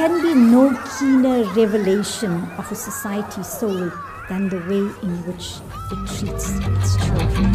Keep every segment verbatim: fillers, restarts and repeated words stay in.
can be no keener revelation of a society's soul than the way in which it treats its children.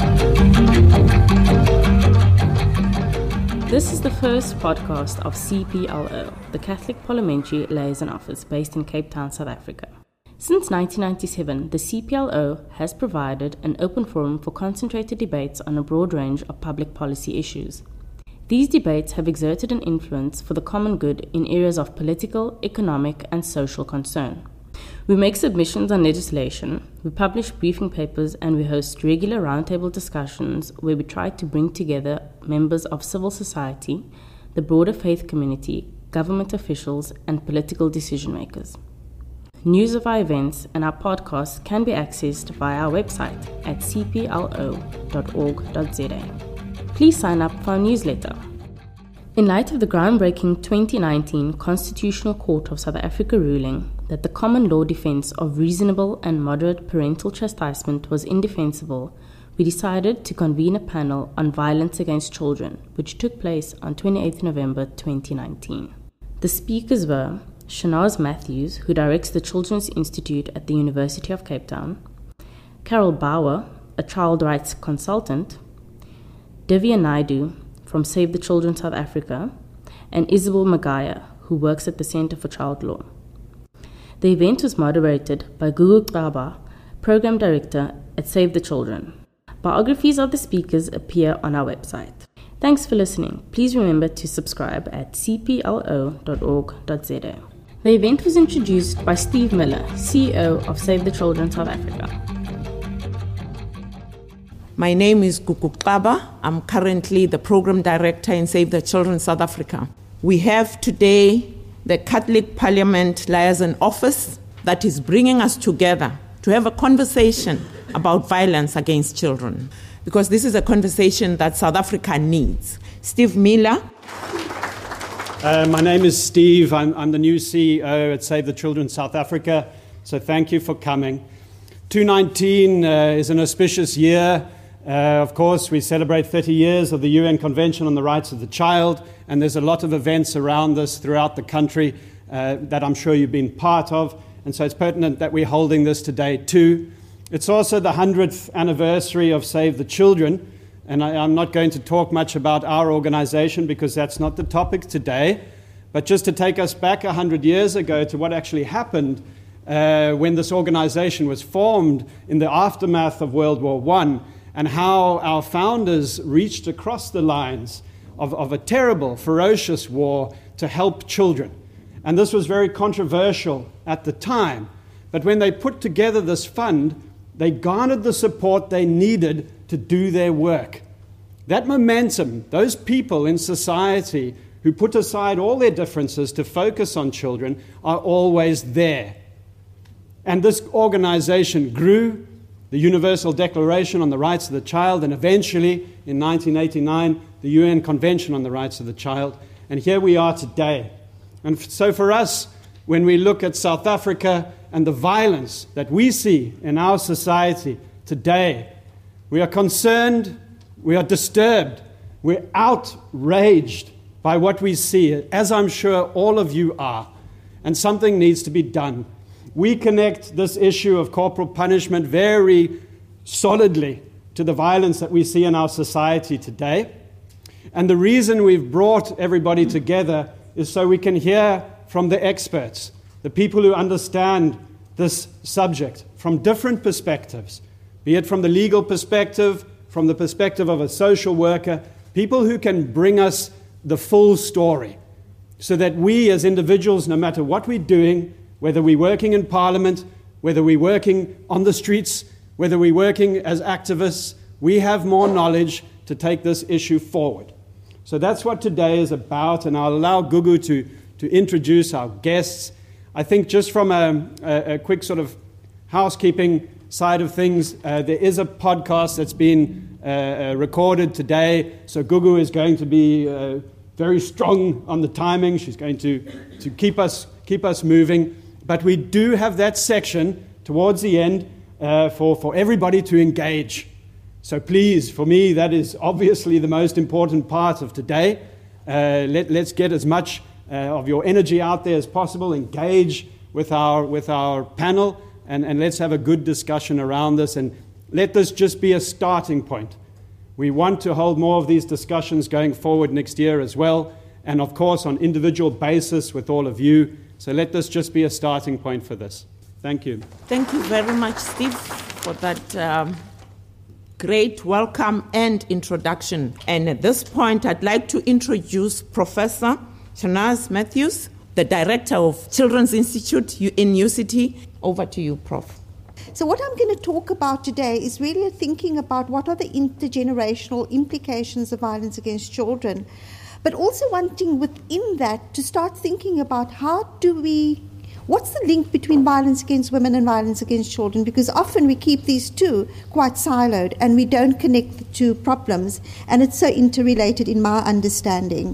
This is the first podcast of C P L O, the Catholic Parliamentary Liaison Office based in Cape Town, South Africa. Since nineteen ninety-seven, the C P L O has provided an open forum for concentrated debates on a broad range of public policy issues. These debates have exerted an influence for the common good in areas of political, economic, and social concern. We make submissions on legislation, we publish briefing papers, and we host regular roundtable discussions where we try to bring together members of civil society, the broader faith community, government officials, and political decision makers. News of our events and our podcasts can be accessed via our website at c p l o dot org dot z a. Please sign up for our newsletter. In light of the groundbreaking twenty nineteen Constitutional Court of South Africa ruling that the common law defense of reasonable and moderate parental chastisement was indefensible, we decided to convene a panel on violence against children, which took place on twenty-eighth of November twenty nineteen. The speakers were Shanaz Matthews, who directs the Children's Institute at the University of Cape Town, Carol Bauer, a child rights consultant, Divya Naidu from Save the Children South Africa, and Isabel Magaya, who works at the Centre for Child Law. The event was moderated by Gugu Qaba, Program Director at Save the Children. Biographies of the speakers appear on our website. Thanks for listening. Please remember to subscribe at c p l o dot org dot z a. The event was introduced by Steve Miller, C E O of Save the Children South Africa. My name is Gugu Qaba. I'm currently the Program Director in Save the Children South Africa. We have today the Catholic Parliament Liaison Office that is bringing us together to have a conversation about violence against children, because this is a conversation that South Africa needs. Steve Miller. Uh, my name is Steve. I'm, I'm the new C E O at Save the Children South Africa, so thank you for coming. twenty nineteen uh, is an auspicious year. Uh, of course, we celebrate thirty years of the U N Convention on the Rights of the Child, and there's a lot of events around this throughout the country uh, that I'm sure you've been part of, and so it's pertinent that we're holding this today too. It's also the hundredth anniversary of Save the Children, and I, I'm not going to talk much about our organization because that's not the topic today, but just to take us back one hundred years ago to what actually happened uh, when this organization was formed in the aftermath of World War One, and how our founders reached across the lines of, of a terrible, ferocious war to help children. And this was very controversial at the time. But when they put together this fund, they garnered the support they needed to do their work. That momentum, those people in society who put aside all their differences to focus on children, are always there. And this organization grew. The Universal Declaration on the Rights of the Child, and eventually, in nineteen eighty-nine, the U N Convention on the Rights of the Child. And here we are today. And so for us, when we look at South Africa and the violence that we see in our society today, we are concerned, we are disturbed, we're outraged by what we see, as I'm sure all of you are. And something needs to be done. We connect this issue of corporal punishment very solidly to the violence that we see in our society today. And the reason we've brought everybody together is so we can hear from the experts, the people who understand this subject from different perspectives, be it from the legal perspective, from the perspective of a social worker, people who can bring us the full story so that we as individuals, no matter what we're doing, whether we're working in Parliament, whether we're working on the streets, whether we're working as activists, we have more knowledge to take this issue forward. So that's what today is about, and I'll allow Gugu to, to introduce our guests. I think just from a, a, a quick sort of housekeeping side of things, uh, there is a podcast that's been uh, uh, recorded today, so Gugu is going to be uh, very strong on the timing. She's going to, to keep us, keep us moving. But we do have that section towards the end uh, for, for everybody to engage. So please, for me, that is obviously the most important part of today. Uh, let, let's get as much uh, of your energy out there as possible. Engage with our, with our panel, and, and let's have a good discussion around this, and let this just be a starting point. We want to hold more of these discussions going forward next year as well, and of course on individual basis with all of you. So let this just be a starting point for this. Thank you. Thank you very much, Steve, for that um, great welcome and introduction. And at this point, I'd like to introduce Professor Shanaz Matthews, the Director of Children's Institute in U C T. Over to you, Professor So what I'm going to talk about today is really thinking about what are the intergenerational implications of violence against children, but also wanting within that to start thinking about how do we, what's the link between violence against women and violence against children? Because often we keep these two quite siloed and we don't connect the two problems, and it's so interrelated in my understanding.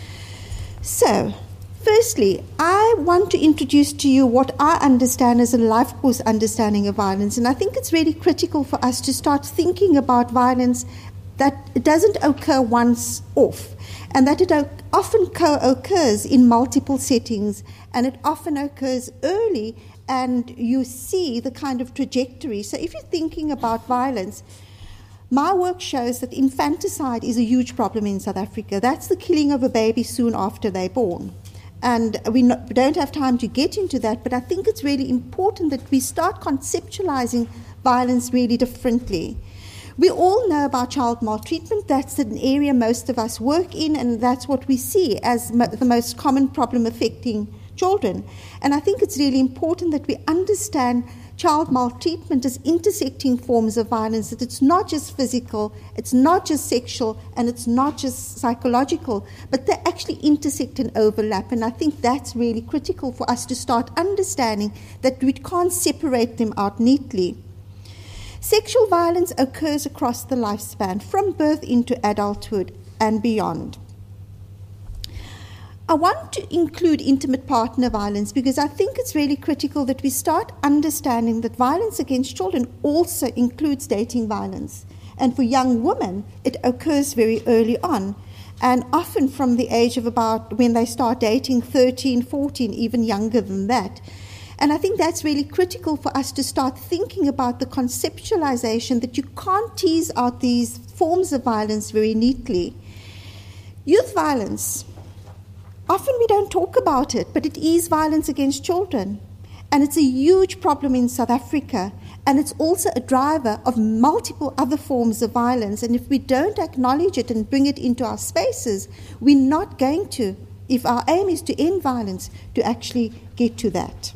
So, firstly, I want to introduce to you what I understand as a life course understanding of violence, and I think it's really critical for us to start thinking about violence that it doesn't occur once off, and that it often co-occurs in multiple settings, and it often occurs early, and you see the kind of trajectory. So if you're thinking about violence, my work shows that infanticide is a huge problem in South Africa. That's the killing of a baby soon after they're born. And we no, don't have time to get into that, but I think it's really important that we start conceptualizing violence really differently. We all know about child maltreatment. That's an area most of us work in, and that's what we see as mo- the most common problem affecting children. And I think it's really important that we understand child maltreatment as intersecting forms of violence, that it's not just physical, it's not just sexual, and it's not just psychological, but they actually intersect and overlap. And I think that's really critical for us to start understanding that we can't separate them out neatly. Sexual violence occurs across the lifespan, from birth into adulthood and beyond. I want to include intimate partner violence because I think it's really critical that we start understanding that violence against children also includes dating violence. And for young women, it occurs very early on, and often from the age of about when they start dating, thirteen, fourteen, even younger than that. And I think that's really critical for us to start thinking about the conceptualization that you can't tease out these forms of violence very neatly. Youth violence. Often we don't talk about it, but it is violence against children. And it's a huge problem in South Africa. And it's also a driver of multiple other forms of violence. And if we don't acknowledge it and bring it into our spaces, we're not going to, if our aim is to end violence, to actually get to that.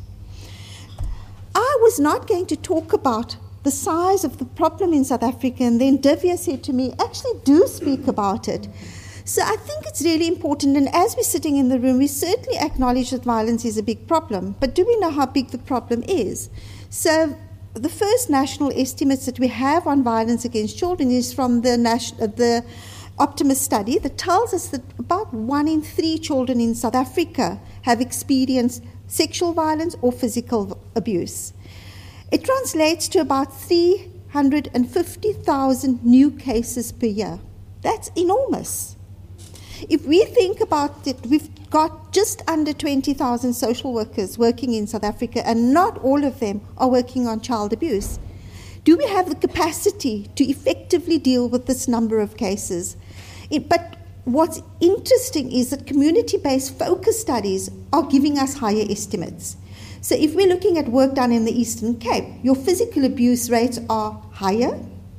I was not going to talk about the size of the problem in South Africa, and then Divya said to me, actually do speak about it. So I think it's really important, and as we're sitting in the room, we certainly acknowledge that violence is a big problem, but do we know how big the problem is? So the first national estimates that we have on violence against children is from the, national, the Optimus study that tells us that about one in three children in South Africa have experienced sexual violence or physical abuse. It translates to about three hundred fifty thousand new cases per year. That's enormous. If we think about it, we've got just under twenty thousand social workers working in South Africa, and not all of them are working on child abuse. Do we have the capacity to effectively deal with this number of cases? It, but what's interesting is that community-based focus studies are giving us higher estimates. So if we're looking at work done in the Eastern Cape, your physical abuse rates are higher.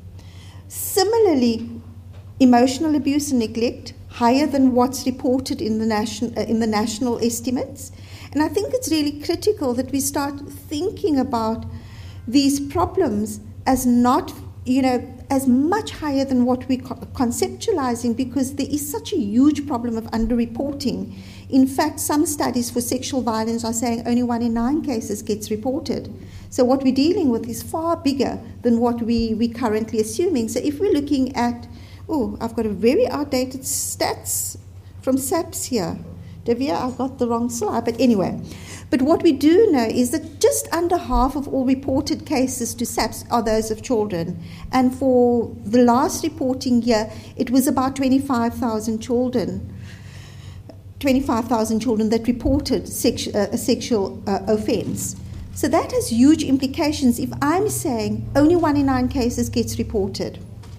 Similarly, emotional abuse and neglect, higher than what's reported in the national, uh, in the national estimates. And I think it's really critical that we start thinking about these problems as not, you know, as much higher than what we're conceptualizing, because there is such a huge problem of underreporting. In fact, some studies for sexual violence are saying only one in nine cases gets reported. So what we're dealing with is far bigger than what we, we're currently assuming. So if we're looking at, oh, I've got a very outdated stats from SAPS here. Divya, I've got the wrong slide, but anyway. But what we do know is that just under half of all reported cases to SAPS are those of children. And for the last reporting year, it was about twenty-five thousand children. twenty-five thousand children that reported sex, uh, a sexual uh, offence. So that has huge implications if I'm saying only one in nine cases gets reported.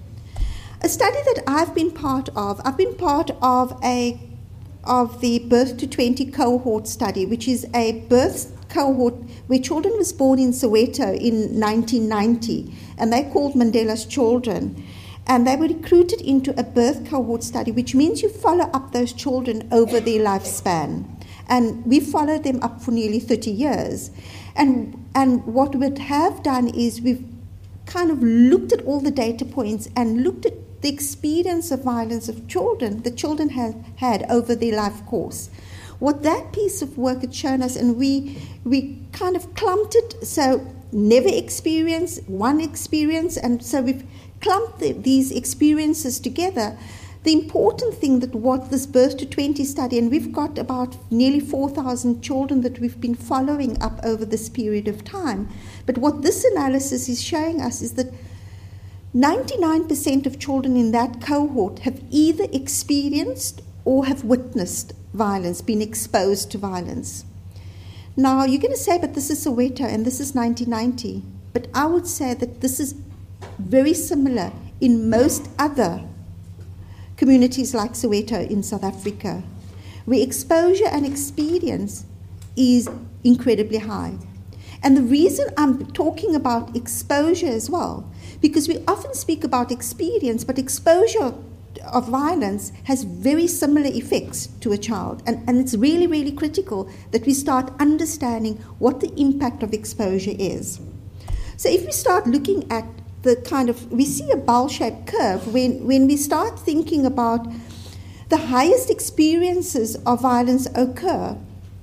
A study that I've been part of, I've been part of a of the Birth to twenty cohort study, which is a birth cohort where children was born in Soweto in nineteen ninety, and they called Mandela's Children. And they were recruited into a birth cohort study, which means you follow up those children over their lifespan. And we followed them up for nearly thirty years. And, and what we have done is we've kind of looked at all the data points and looked at the experience of violence of children the children have had over their life course. What that piece of work had shown us, and we we kind of clumped it, so never experience, one experience, and so we've clumped the, these experiences together. The important thing that what this Birth to twenty study, and we've got about nearly four thousand children that we've been following up over this period of time, but what this analysis is showing us is that ninety-nine percent of children in that cohort have either experienced or have witnessed violence, been exposed to violence. Now, you're going to say, but this is Soweto and this is nineteen ninety. But I would say that this is very similar in most other communities like Soweto in South Africa, where exposure and experience is incredibly high. And the reason I'm talking about exposure as well, because we often speak about experience, but exposure of violence has very similar effects to a child. And, and it's really, really critical that we start understanding what the impact of exposure is. So if we start looking at the kind of, we see a bell-shaped curve when, when we start thinking about the highest experiences of violence occur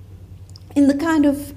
in the kind of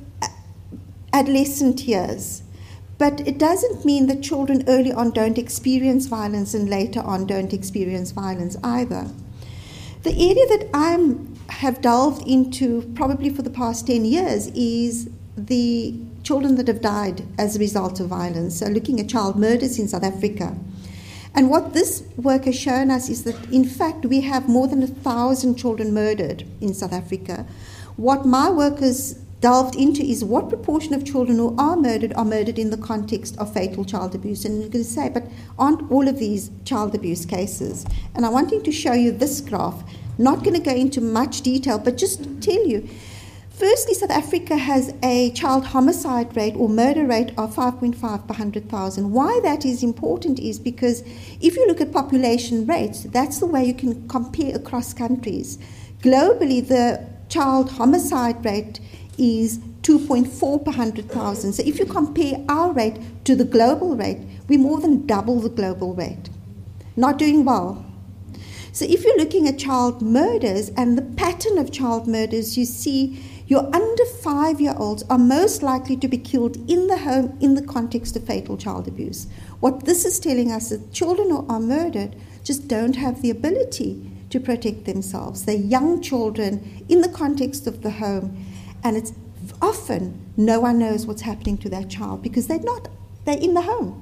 adolescent years. But it doesn't mean that children early on don't experience violence and later on don't experience violence either. The area that I have delved into probably for the past ten years is the children that have died as a result of violence, so looking at child murders in South Africa. And what this work has shown us is that, in fact, we have more than a thousand children murdered in South Africa. What my work has delved into is what proportion of children who are murdered are murdered in the context of fatal child abuse. And you're going to say, but aren't all of these child abuse cases? And I'm wanting to show you this graph. Not going to go into much detail, but just tell you. Firstly, South Africa has a child homicide rate or murder rate of five point five per one hundred thousand. Why that is important is because if you look at population rates, that's the way you can compare across countries. Globally, the child homicide rate is two point four per one hundred thousand. So if you compare our rate to the global rate, we more than double the global rate. Not doing well. So if you're looking at child murders and the pattern of child murders, you see your under five-year-olds are most likely to be killed in the home in the context of fatal child abuse. What this is telling us is that children who are murdered just don't have the ability to protect themselves. They're young children in the context of the home, and it's often no one knows what's happening to that child because they're not, they're in the home.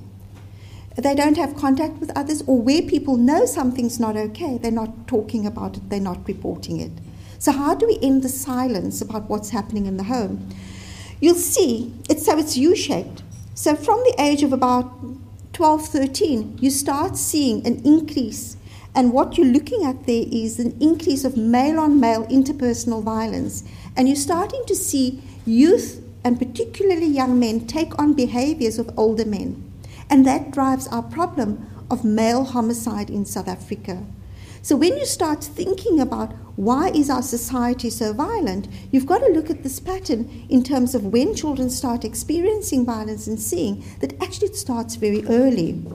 They don't have contact with others, or where people know something's not okay, they're not talking about it, they're not reporting it. So how do we end the silence about what's happening in the home? You'll see, it's, so it's U-shaped. So from the age of about twelve, thirteen, you start seeing an increase. And what you're looking at there is an increase of male-on-male interpersonal violence. And you're starting to see youth, and particularly young men, take on behaviors of older men. And that drives our problem of male homicide in South Africa. So when you start thinking about why is our society so violent, you've got to look at this pattern in terms of when children start experiencing violence and seeing that actually it starts very early.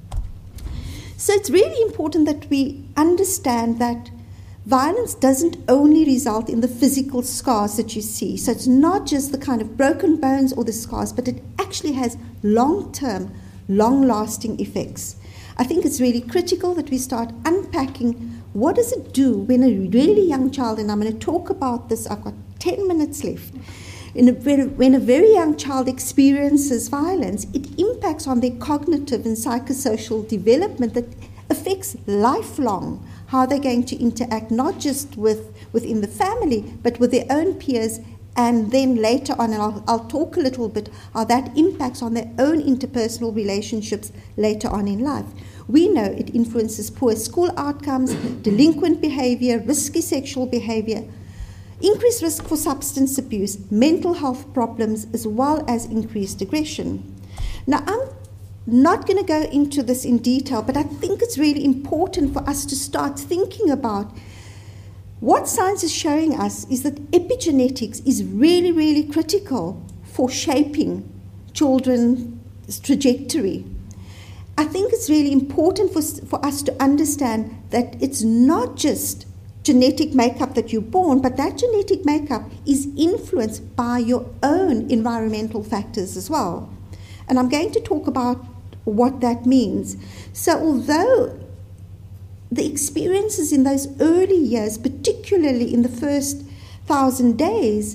So it's really important that we understand that violence doesn't only result in the physical scars that you see. So it's not just the kind of broken bones or the scars, but it actually has long-term, long-lasting effects. I think it's really critical that we start unpacking what does it do when a really young child, and I'm going to talk about this, I've got ten minutes left, in a, when a very young child experiences violence, it impacts on their cognitive and psychosocial development that affects lifelong, how they're going to interact not just with within the family, but with their own peers, and then later on, and I'll, I'll talk a little bit how that impacts on their own interpersonal relationships later on in life. We know it influences poor school outcomes, delinquent behavior, risky sexual behavior, increased risk for substance abuse, mental health problems, as well as increased aggression. Now, I'm not going to go into this in detail, but I think it's really important for us to start thinking about what science is showing us is that epigenetics is really, really critical for shaping children's trajectory. I think it's really important for, for us to understand that it's not just genetic makeup that you're born, but that genetic makeup is influenced by your own environmental factors as well. And I'm going to talk about what that means. So although the experiences in those early years, particularly in the first thousand days,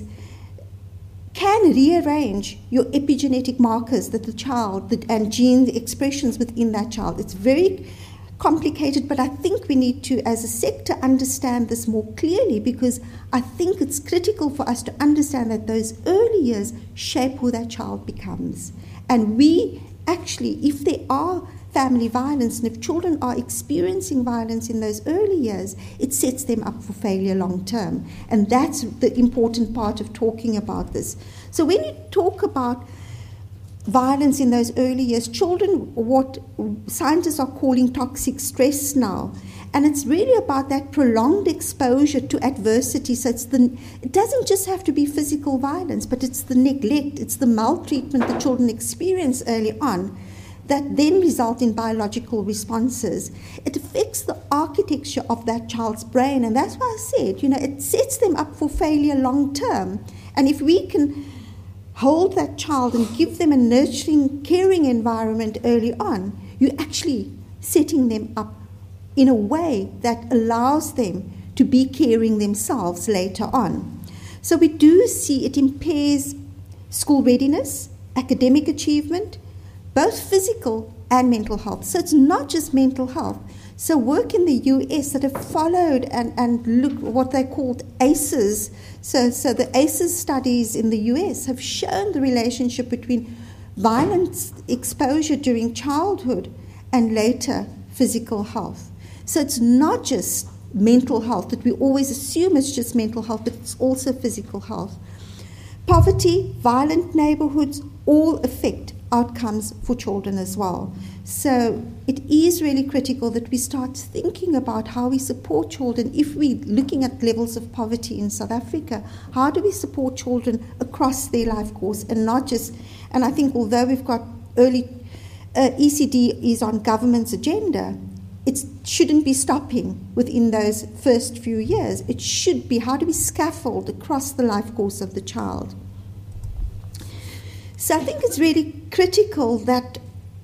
can rearrange your epigenetic markers that the child, the, and gene expressions within that child. It's very complicated, but I think we need to, as a sector, understand this more clearly, because I think it's critical for us to understand that those early years shape who that child becomes. And we actually, if there are family violence, and if children are experiencing violence in those early years, it sets them up for failure long term. And that's the important part of talking about this. So when you talk about violence in those early years, children, what scientists are calling toxic stress now, and it's really about that prolonged exposure to adversity. So it's the, it doesn't just have to be physical violence, but it's the neglect, it's the maltreatment that children experience early on that then result in biological responses. It affects the architecture of that child's brain, and that's why I said, you know, it sets them up for failure long term. And if we can hold that child and give them a nurturing, caring environment early on, you're actually setting them up in a way that allows them to be caring themselves later on. So we do see it impairs school readiness, academic achievement, both physical and mental health. So it's not just mental health. So work in the U S that have followed and, and look what they called A C Es. So, so the A C Es studies in the U S have shown the relationship between violence exposure during childhood and later physical health. So it's not just mental health that we always assume it's just mental health, but it's also physical health. Poverty, violent neighborhoods all affect outcomes for children as well. So it is really critical that we start thinking about how we support children. If we're looking at levels of poverty in South Africa, how do we support children across their life course and not just, and I think although we've got early, uh, E C D is on government's agenda, it shouldn't be stopping within those first few years. It should be, how do we scaffold across the life course of the child? So I think it's really critical that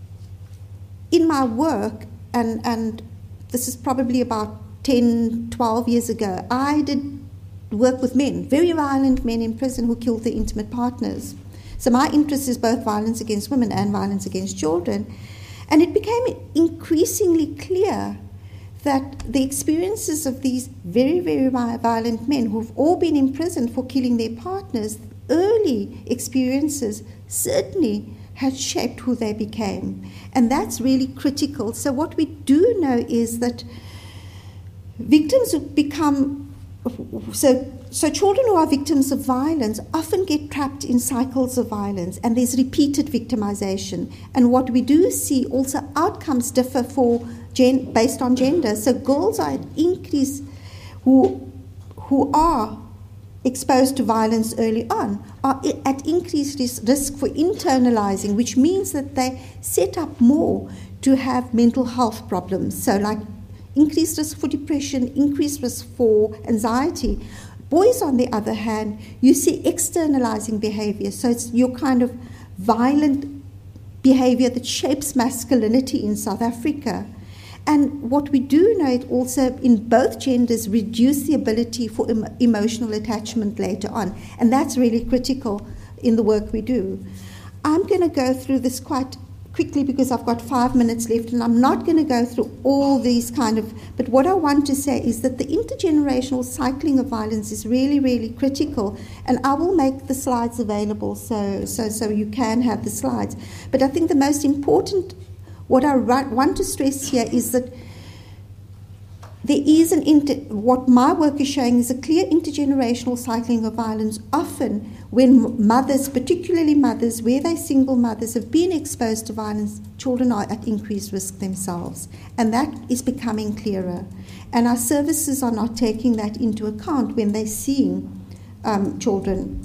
in my work, and, and this is probably about ten, twelve years ago, I did work with men, very violent men in prison who killed their intimate partners. So my interest is both violence against women and violence against children. And it became increasingly clear that the experiences of these very, very violent men who've all been imprisoned for killing their partners, early experiences certainly had shaped who they became. And that's really critical. So what we do know is that victims who become, so, so children who are victims of violence often get trapped in cycles of violence, and there's repeated victimization. And what we do see also, outcomes differ for gen, based on gender. So girls are at increase who, who are exposed to violence early on are at increased risk for internalizing, which means that they set up more to have mental health problems. So like increased risk for depression, increased risk for anxiety. Boys, on the other hand, you see externalizing behavior. So it's your kind of violent behavior that shapes masculinity in South Africa. And what we do know, it also in both genders reduce the ability for em- emotional attachment later on. And that's really critical in the work we do. I'm going to go through this quite quickly, because I've got five minutes left, and I'm not going to go through all these kind of, but what I want to say is that the intergenerational cycling of violence is really, really critical, and I will make the slides available so so so you can have the slides. But I think the most important, what I want to stress here is that there is an inter, what my work is showing is a clear intergenerational cycling of violence. Often when mothers, particularly mothers, where they're single mothers, have been exposed to violence, children are at increased risk themselves. And that is becoming clearer. And our services are not taking that into account when they're seeing um, children.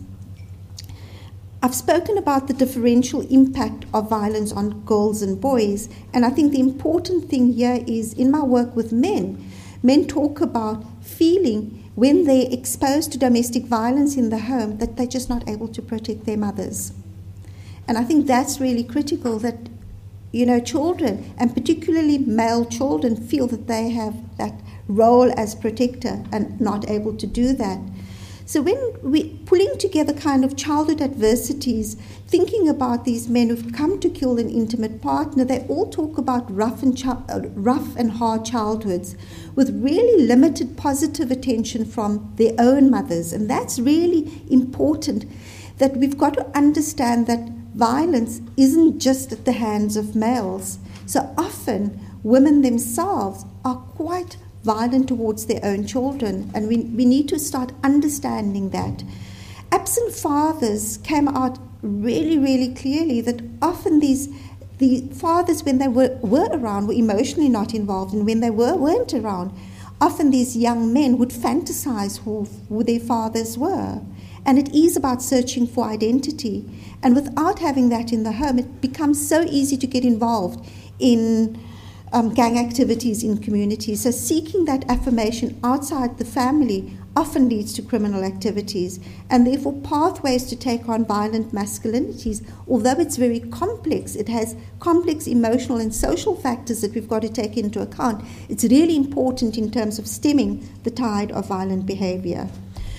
I've spoken about the differential impact of violence on girls and boys. And I think the important thing here is, in my work with men, men talk about feeling when they're exposed to domestic violence in the home that they're just not able to protect their mothers. And I think that's really critical, that, you know, children, and particularly male children, feel that they have that role as protector and not able to do that. So when we're pulling together kind of childhood adversities, thinking about these men who've come to kill an intimate partner, they all talk about rough and, chi- uh, rough and hard childhoods with really limited positive attention from their own mothers. And that's really important, that we've got to understand that violence isn't just at the hands of males. So often women themselves are quite violent towards their own children, and we, we need to start understanding that. Absent fathers came out really, really clearly, that often these the fathers, when they were, were around, were emotionally not involved, and when they were, weren't around, often these young men would fantasize who, who their fathers were. And it is about searching for identity. And without having that in the home, it becomes so easy to get involved in Um, gang activities in communities. So seeking that affirmation outside the family often leads to criminal activities, and therefore pathways to take on violent masculinities, although it's very complex, it has complex emotional and social factors that we've got to take into account. It's really important in terms of stemming the tide of violent behavior.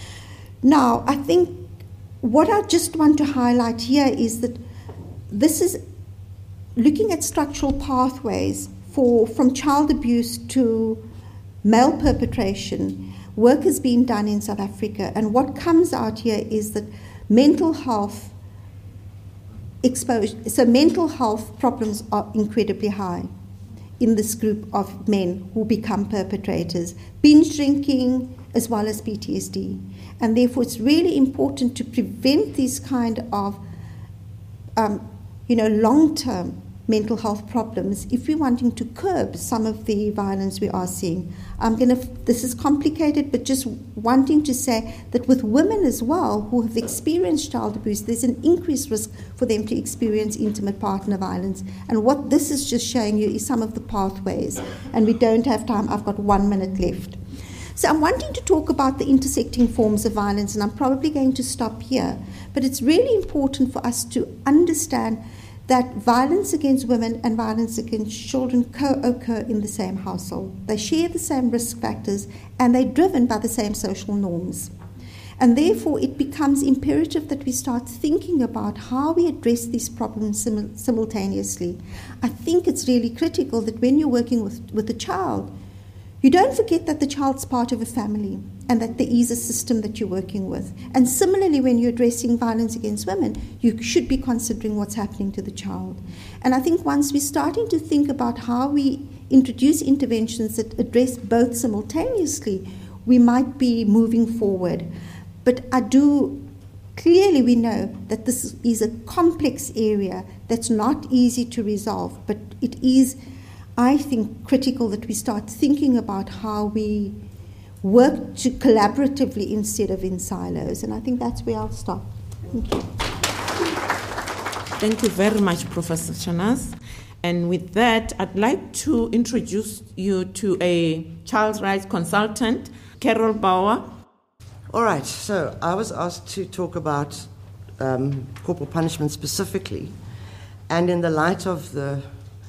Now, I think what I just want to highlight here is that this is looking at structural pathways For, from child abuse to male perpetration. Work has been done in South Africa, and what comes out here is that mental health exposure, so mental health problems are incredibly high in this group of men who become perpetrators. Binge drinking as well as P T S D. And therefore it's really important to prevent these kind of um, you know, long-term mental health problems if we're wanting to curb some of the violence we are seeing. I'm going to, this is complicated, but just wanting to say that with women as well who have experienced child abuse, there's an increased risk for them to experience intimate partner violence. And what this is just showing you is some of the pathways. And we don't have time. I've got one minute left. So I'm wanting to talk about the intersecting forms of violence, and I'm probably going to stop here. But it's really important for us to understand that violence against women and violence against children co-occur in the same household. They share the same risk factors, and they're driven by the same social norms. And therefore, it becomes imperative that we start thinking about how we address these problems sim- simultaneously. I think it's really critical that when you're working with, with a child, you don't forget that the child's part of a family and that there is a system that you're working with. And similarly, when you're addressing violence against women, you should be considering what's happening to the child. And I think once we're starting to think about how we introduce interventions that address both simultaneously, we might be moving forward. But I do, clearly we know that this is a complex area that's not easy to resolve, but it is, I think, critical that we start thinking about how we work to collaboratively instead of in silos. And I think that's where I'll stop. Thank you. Thank you very much, Professor Shanaz. And with that, I'd like to introduce you to a child rights consultant, Carol Bauer. All right, so I was asked to talk about um, corporal punishment specifically, and in the light of the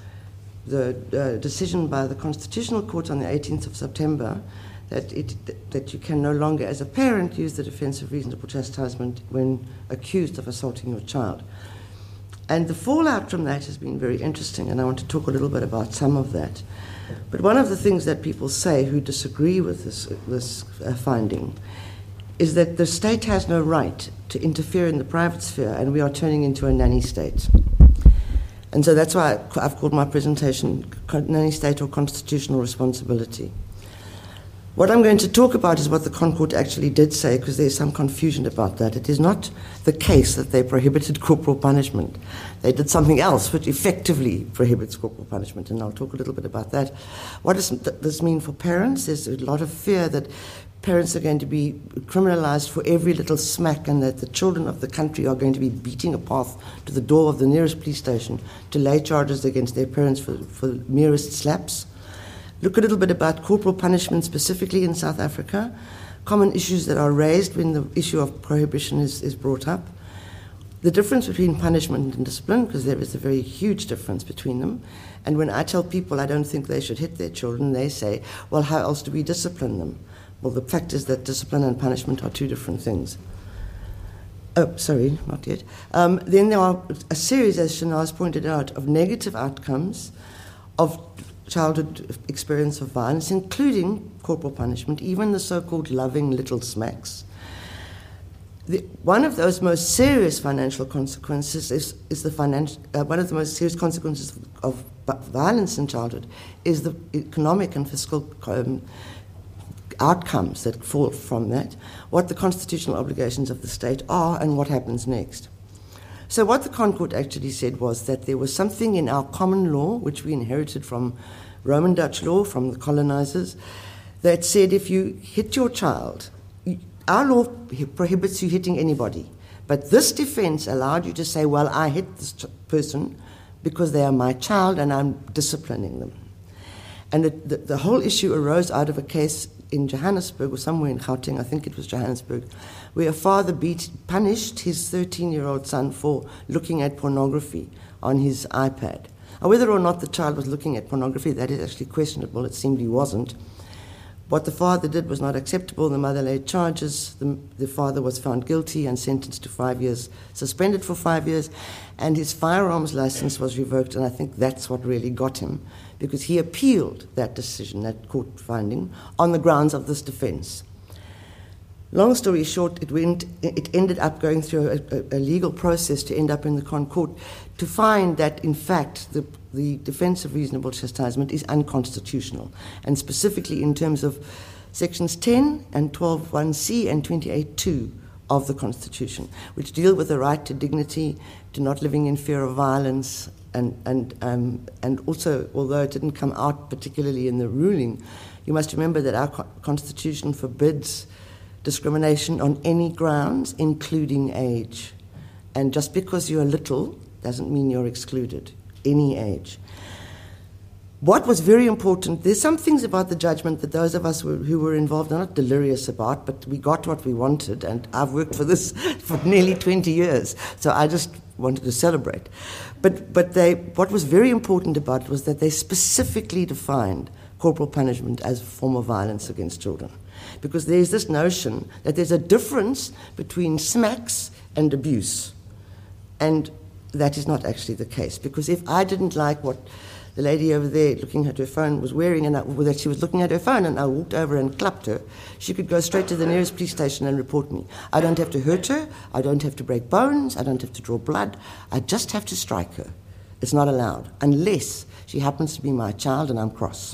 the uh, decision by the Constitutional Court on the eighteenth of September that it that you can no longer, as a parent, use the defense of reasonable chastisement when accused of assaulting your child. And the fallout from that has been very interesting, and I want to talk a little bit about some of that. But one of the things that people say who disagree with this, this uh, finding is that the state has no right to interfere in the private sphere, and we are turning into a nanny state. And so that's why I've called my presentation Nanny State or Constitutional Responsibility. What I'm going to talk about is what the ConCourt actually did say, because there's some confusion about that. It is not the case that they prohibited corporal punishment. They did something else which effectively prohibits corporal punishment, and I'll talk a little bit about that. What does this mean for parents? There's a lot of fear that parents are going to be criminalized for every little smack, and that the children of the country are going to be beating a path to the door of the nearest police station to lay charges against their parents for, for the merest slaps. Look a little bit about corporal punishment specifically in South Africa, common issues that are raised when the issue of prohibition is, is brought up. The difference between punishment and discipline, because there is a very huge difference between them. And when I tell people I don't think they should hit their children, they say, well, how else do we discipline them? Well, the fact is that discipline and punishment are two different things. Oh, sorry, not yet. Um, then there are a series, as Shanaz pointed out, of negative outcomes of childhood experience of violence, including corporal punishment, even the so-called loving little smacks. The, one of those most serious financial consequences is, is the financial, uh, one of the most serious consequences of, of violence in childhood is the economic and fiscal um, outcomes that fall from that, what the constitutional obligations of the state are, and what happens next. So what the ConCourt actually said was that there was something in our common law, which we inherited from Roman Dutch law, from the colonizers, that said if you hit your child, our law prohibits you hitting anybody. But this defense allowed you to say, well, I hit this person because they are my child and I'm disciplining them. And it, the, the whole issue arose out of a case in Johannesburg, or somewhere in Gauteng, I think it was Johannesburg, where a father beat, punished his thirteen-year-old son for looking at pornography on his iPad. Now, whether or not the child was looking at pornography, that is actually questionable. It seemed he wasn't. What the father did was not acceptable. The mother laid charges. The, the father was found guilty and sentenced to five years, suspended for five years, and his firearms license was revoked, and I think that's what really got him, because he appealed that decision, that court finding, on the grounds of this defense. Long story short, it went. It ended up going through a, a, a legal process to end up in the ConCourt to find that, in fact, the, the defense of reasonable chastisement is unconstitutional, and specifically in terms of sections ten and twelve one C and twenty-eight two of the Constitution, which deal with the right to dignity, to not living in fear of violence, and and um, and also, although it didn't come out particularly in the ruling, you must remember that our co- Constitution forbids discrimination on any grounds, including age. And just because you're little doesn't mean you're excluded, any age. What was very important, there's some things about the judgment that those of us who, who were involved are not delirious about, but we got what we wanted, and I've worked for this for nearly twenty years, so I just wanted to celebrate. But but they, what was very important about it was that they specifically defined corporal punishment as a form of violence against children. Because there's this notion that there's a difference between smacks and abuse. And that is not actually the case. Because if I didn't like what the lady over there looking at her phone was wearing, and I, or that she was looking at her phone, and I walked over and clapped her, she could go straight to the nearest police station and report me. I don't have to hurt her, I don't have to break bones, I don't have to draw blood, I just have to strike her. It's not allowed, unless she happens to be my child and I'm cross.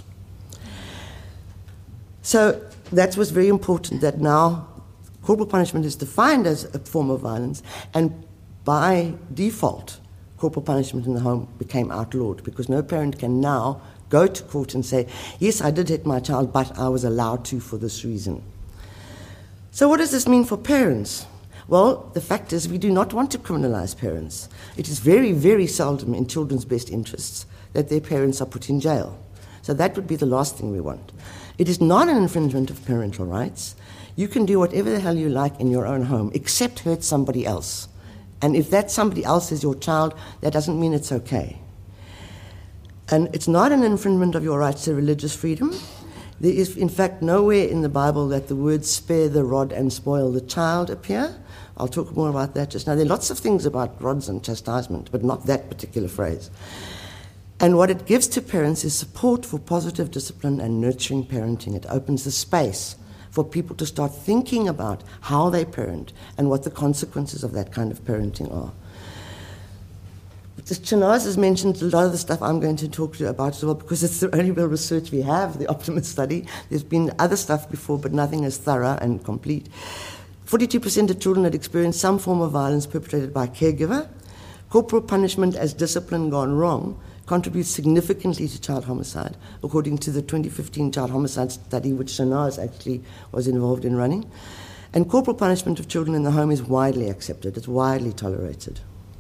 So that was very important, that now corporal punishment is defined as a form of violence, and by default, corporal punishment in the home became outlawed, because no parent can now go to court and say, yes, I did hit my child, but I was allowed to for this reason. So what does this mean for parents? Well, the fact is we do not want to criminalize parents. It is very, very seldom in children's best interests that their parents are put in jail. So that would be the last thing we want. It is not an infringement of parental rights. You can do whatever the hell you like in your own home, except hurt somebody else. And if that somebody else is your child, that doesn't mean it's okay. And it's not an infringement of your rights to religious freedom. There is, in fact, nowhere in the Bible that the words spare the rod and spoil the child appear. I'll talk more about that just now. There are lots of things about rods and chastisement, but not that particular phrase. And what it gives to parents is support for positive discipline and nurturing parenting. It opens the space for people to start thinking about how they parent and what the consequences of that kind of parenting are. Shanaz has mentioned a lot of the stuff I'm going to talk to you about as well, because it's the only real research we have, the Optimist study. There's been other stuff before, but nothing as thorough and complete. forty-two percent of children had experienced some form of violence perpetrated by a caregiver. Corporal punishment as discipline gone wrong contributes significantly to child homicide, according to the twenty fifteen child homicide study, which Shanaz actually was involved in running. And corporal punishment of children in the home is widely accepted. It's widely tolerated.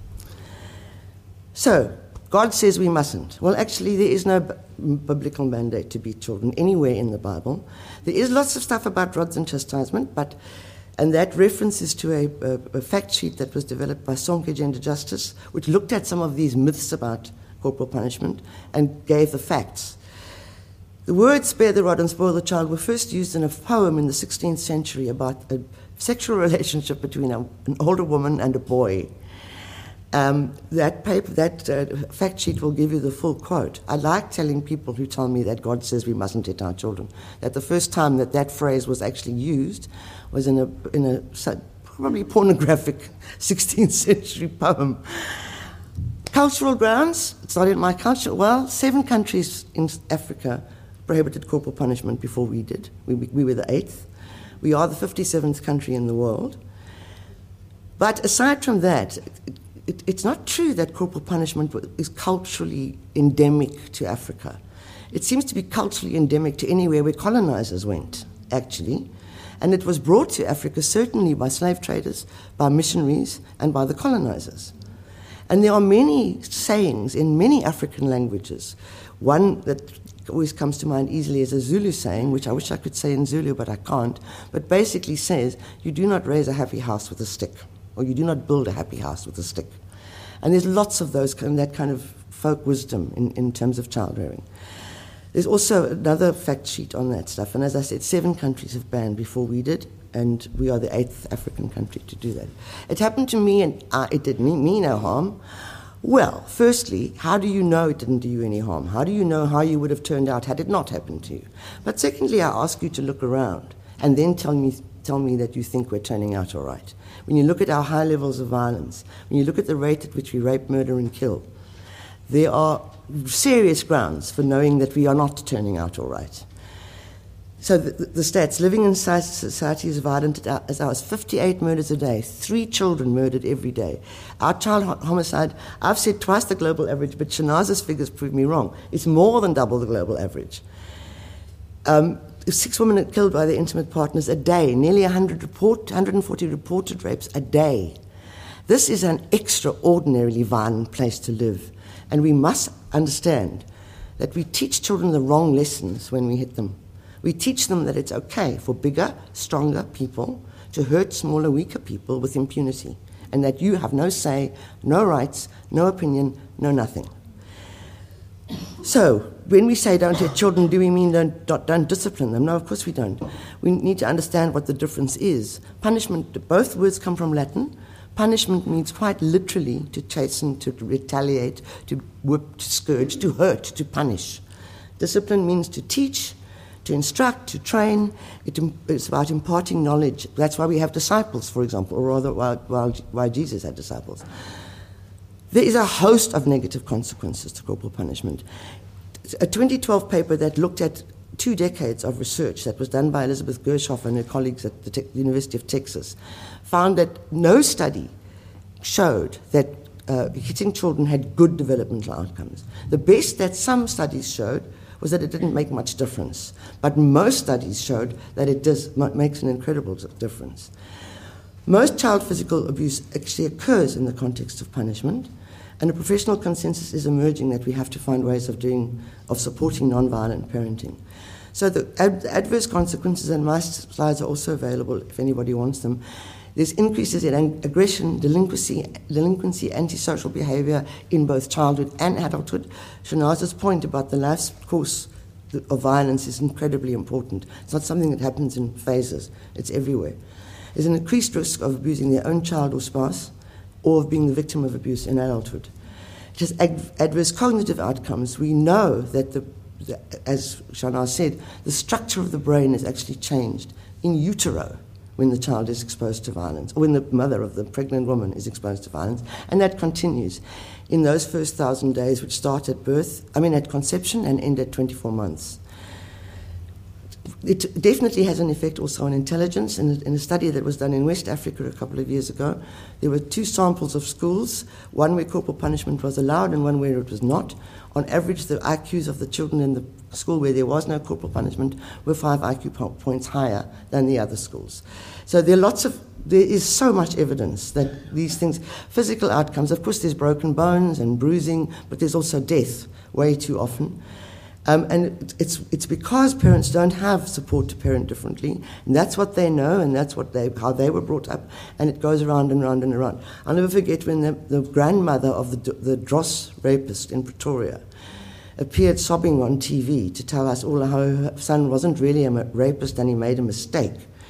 So, God says we mustn't. Well, actually, there is no b- biblical mandate to beat children anywhere in the Bible. There is lots of stuff about rods and chastisement, but and that references to a, a, a fact sheet that was developed by Sonke Gender Justice, which looked at some of these myths about corporal punishment and gave the facts. The words spare the rod and spoil the child were first used in a poem in the sixteenth century about a sexual relationship between a, an older woman and a boy. Um, that paper, that uh, fact sheet will give you the full quote. I like telling people who tell me that God says we mustn't hit our children, that the first time that that phrase was actually used was in a, in a probably pornographic sixteenth century poem. Cultural grounds, it's not in my culture. Well, seven countries in Africa prohibited corporal punishment before we did. We, we were the eighth. We are the fifty-seventh country in the world. But aside from that, it, it, it's not true that corporal punishment is culturally endemic to Africa. It seems to be culturally endemic to anywhere where colonizers went, actually. And it was brought to Africa certainly by slave traders, by missionaries, and by the colonizers. And there are many sayings in many African languages. One that always comes to mind easily is a Zulu saying, which I wish I could say in Zulu, but I can't, but basically says, you do not raise a happy house with a stick, or you do not build a happy house with a stick. And there's lots of those, that kind of folk wisdom in, in terms of child rearing. There's also another fact sheet on that stuff, and as I said, seven countries have banned before we did, and we are the eighth African country to do that. It happened to me, and uh, it did me, me no harm. Well, firstly, how do you know it didn't do you any harm? How do you know how you would have turned out had it not happened to you? But secondly, I ask you to look around and then tell me, tell me that you think we're turning out all right. When you look at our high levels of violence, when you look at the rate at which we rape, murder, and kill, there are serious grounds for knowing that we are not turning out all right. So the, the stats, living in society as violent as ours, fifty-eight murders a day, three children murdered every day. Our child homicide, I've said twice the global average, but Shanaz's figures prove me wrong. It's more than double the global average. Um, six women are killed by their intimate partners a day, nearly one hundred report, one hundred forty reported rapes a day. This is an extraordinarily violent place to live, and we must understand that we teach children the wrong lessons when we hit them. We teach them that it's okay for bigger, stronger people to hurt smaller, weaker people with impunity, and that you have no say, no rights, no opinion, no nothing. So, when we say don't hit children, do we mean don't, don't, don't discipline them? No, of course we don't. We need to understand what the difference is. Punishment, both words come from Latin. Punishment means quite literally to chasten, to retaliate, to whip, to scourge, to hurt, to punish. Discipline means to teach, to instruct, to train. It, it's about imparting knowledge. That's why we have disciples, for example, or rather why, why, why Jesus had disciples. There is a host of negative consequences to corporal punishment. A twenty twelve paper that looked at two decades of research that was done by Elizabeth Gershoff and her colleagues at the Te- University of Texas found that no study showed that uh, hitting children had good developmental outcomes. The best that some studies showed was that it didn't make much difference. But most studies showed that it does makes an incredible difference. Most child physical abuse actually occurs in the context of punishment, and a professional consensus is emerging that we have to find ways of doing, of supporting non-violent parenting. So the ad- adverse consequences, and my slides are also available if anybody wants them. There's increases in aggression, delinquency, delinquency, antisocial behavior in both childhood and adulthood. Shanaz's point about the life course, of violence is incredibly important. It's not something that happens in phases. It's everywhere. There's an increased risk of abusing their own child or spouse, or of being the victim of abuse in adulthood. It has ad- adverse cognitive outcomes. We know that, the, the, as Shana said, the structure of the brain is actually changed in utero when the child is exposed to violence, or when the mother of the pregnant woman is exposed to violence, and that continues in those first thousand days, which start at birth, I mean at conception and end at twenty-four months. It definitely has an effect also on intelligence. In a, in a study that was done in West Africa a couple of years ago, there were two samples of schools, one where corporal punishment was allowed and one where it was not. On average, the I Qs of the children in the school where there was no corporal punishment were five I Q po- points higher than the other schools. So there are lots of, there is so much evidence that these things, physical outcomes, of course there's broken bones and bruising, but there's also death way too often. Um, and it's it's because parents don't have support to parent differently, and that's what they know, and that's what they how they were brought up, and it goes around and around and around. I'll never forget when the, the grandmother of the the Dross rapist in Pretoria appeared sobbing on T V to tell us all how her son wasn't really a rapist and he made a mistake.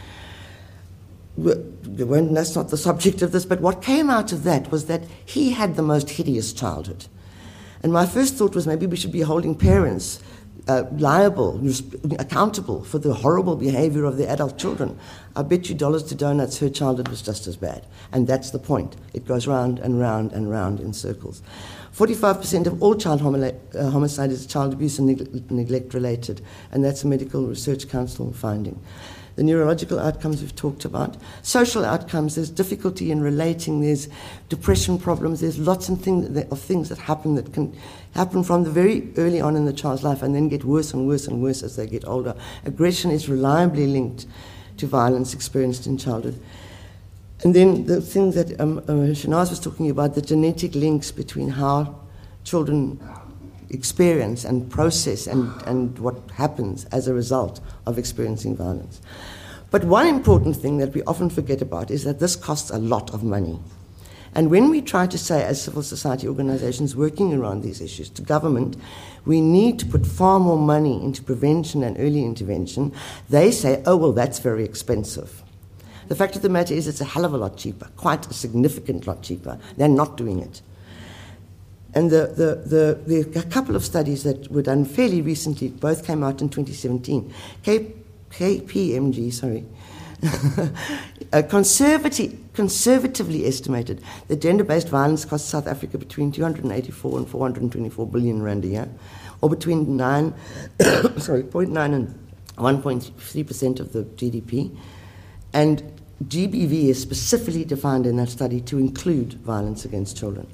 That's not the subject of this, but what came out of that was that he had the most hideous childhood. And my first thought was maybe we should be holding parents uh, liable, accountable for the horrible behavior of their adult children. I bet you dollars to donuts her childhood was just as bad. And that's the point. It goes round and round and round in circles. forty-five percent of all child homi- uh, homicide is child abuse and neg- neglect related. And that's a Medical Research Council finding. The neurological outcomes we've talked about. Social outcomes, there's difficulty in relating, there's depression problems, there's lots of things that, of things that happen that can happen from the very early on in the child's life and then get worse and worse and worse as they get older. Aggression is reliably linked to violence experienced in childhood. And then the thing that um, uh, Shanaz was talking about, the genetic links between how children experience and process and, and what happens as a result of experiencing violence. But one important thing that we often forget about is that this costs a lot of money. And when we try to say, as civil society organizations working around these issues, to government, we need to put far more money into prevention and early intervention, they say, oh, well, that's very expensive. The fact of the matter is it's a hell of a lot cheaper, quite a significant lot cheaper. They're not doing it. And the, the, the, the, a couple of studies that were done fairly recently, both came out in twenty seventeen. K, K P M G, sorry, uh, conservative, conservatively estimated that gender-based violence costs South Africa between two hundred eighty-four and four hundred twenty-four billion rand a year, or between nine, sorry, zero point nine and one point three percent of the G D P. And G B V is specifically defined in that study to include violence against children.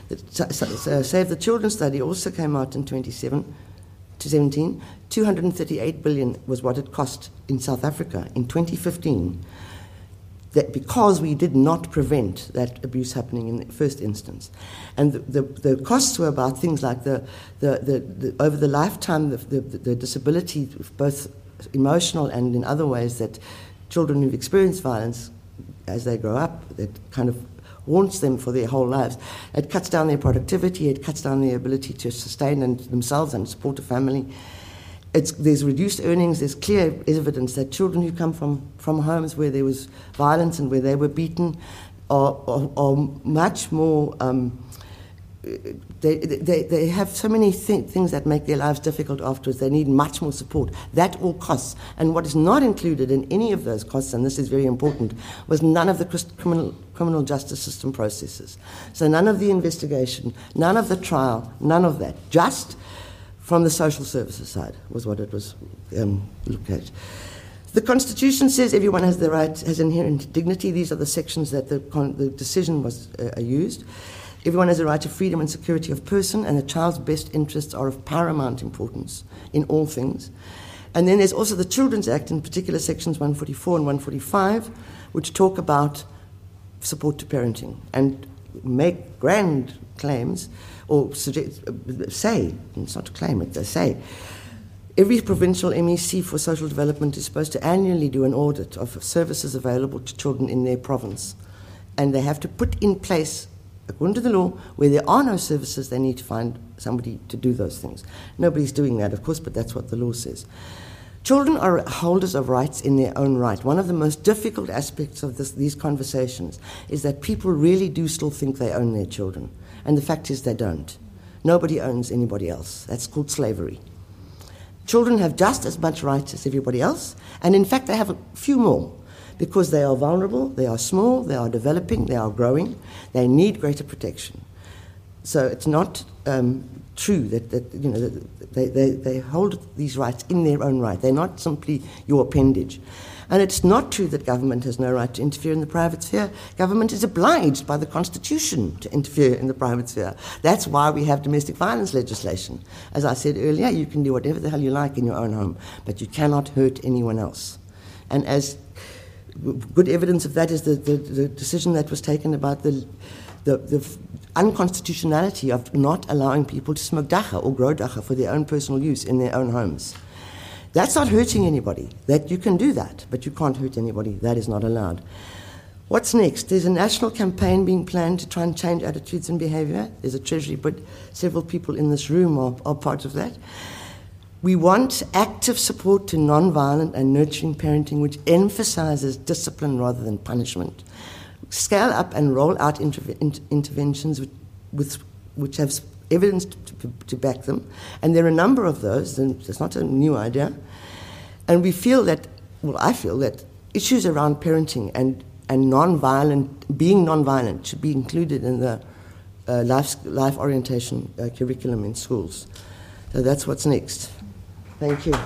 The Save the Children study also came out in twenty seventeen. two hundred thirty-eight billion was what it cost in South Africa in twenty fifteen, that because we did not prevent that abuse happening in the first instance. And the, the, the costs were about things like the, the, the, the over the lifetime, the, the, the disability, both emotional and in other ways, that children who've experienced violence as they grow up, that kind of haunts them for their whole lives. It cuts down their productivity, it cuts down their ability to sustain and themselves and support a family. It's, there's reduced earnings, there's clear evidence that children who come from, from homes where there was violence and where they were beaten are, are, are much more, um, they, they, they have so many th- things that make their lives difficult afterwards. They need much more support. That all costs. And what is not included in any of those costs, and this is very important, was none of the criminal, criminal justice system processes. So none of the investigation, none of the trial, none of that. Just from the social services side was what it was um, looked at. The Constitution says everyone has the right, has inherent dignity. These are the sections that the, con- the decision was uh, used. Everyone has a right to freedom and security of person, and the child's best interests are of paramount importance in all things. And then there's also the Children's Act, in particular sections one forty-four and one forty-five, which talk about support to parenting and make grand claims, or suggest, say, it's not a claim, it's a say, every provincial M E C for social development is supposed to annually do an audit of services available to children in their province. And they have to put in place according to the law, where there are no services, they need to find somebody to do those things. Nobody's doing that, of course, but that's what the law says. Children are holders of rights in their own right. One of the most difficult aspects of this, these conversations is that people really do still think they own their children. And the fact is they don't. Nobody owns anybody else. That's called slavery. Children have just as much rights as everybody else, and in fact they have a few more, because they are vulnerable, they are small, they are developing, they are growing, they need greater protection. So it's not um, true that, that you know that they, they, they hold these rights in their own right. They're not simply your appendage. And it's not true that government has no right to interfere in the private sphere. Government is obliged by the Constitution to interfere in the private sphere. That's why we have domestic violence legislation. As I said earlier, you can do whatever the hell you like in your own home, but you cannot hurt anyone else. And as good evidence of that is the, the, the decision that was taken about the, the, the unconstitutionality of not allowing people to smoke dagga or grow dagga for their own personal use in their own homes. That's not hurting anybody. That you can do that, but you can't hurt anybody. That is not allowed. What's next? There's a national campaign being planned to try and change attitudes and behavior. There's a treasury, but several people in this room are, are part of that. We want active support to non-violent and nurturing parenting, which emphasizes discipline rather than punishment. Scale up and roll out interve- inter- interventions with, with, which have evidence to, to, to back them. And there are a number of those, and it's not a new idea. And we feel that, well, I feel that issues around parenting and, and non-violent, being non-violent should be included in the uh, life, life orientation uh, curriculum in schools. So that's what's next. Thank you.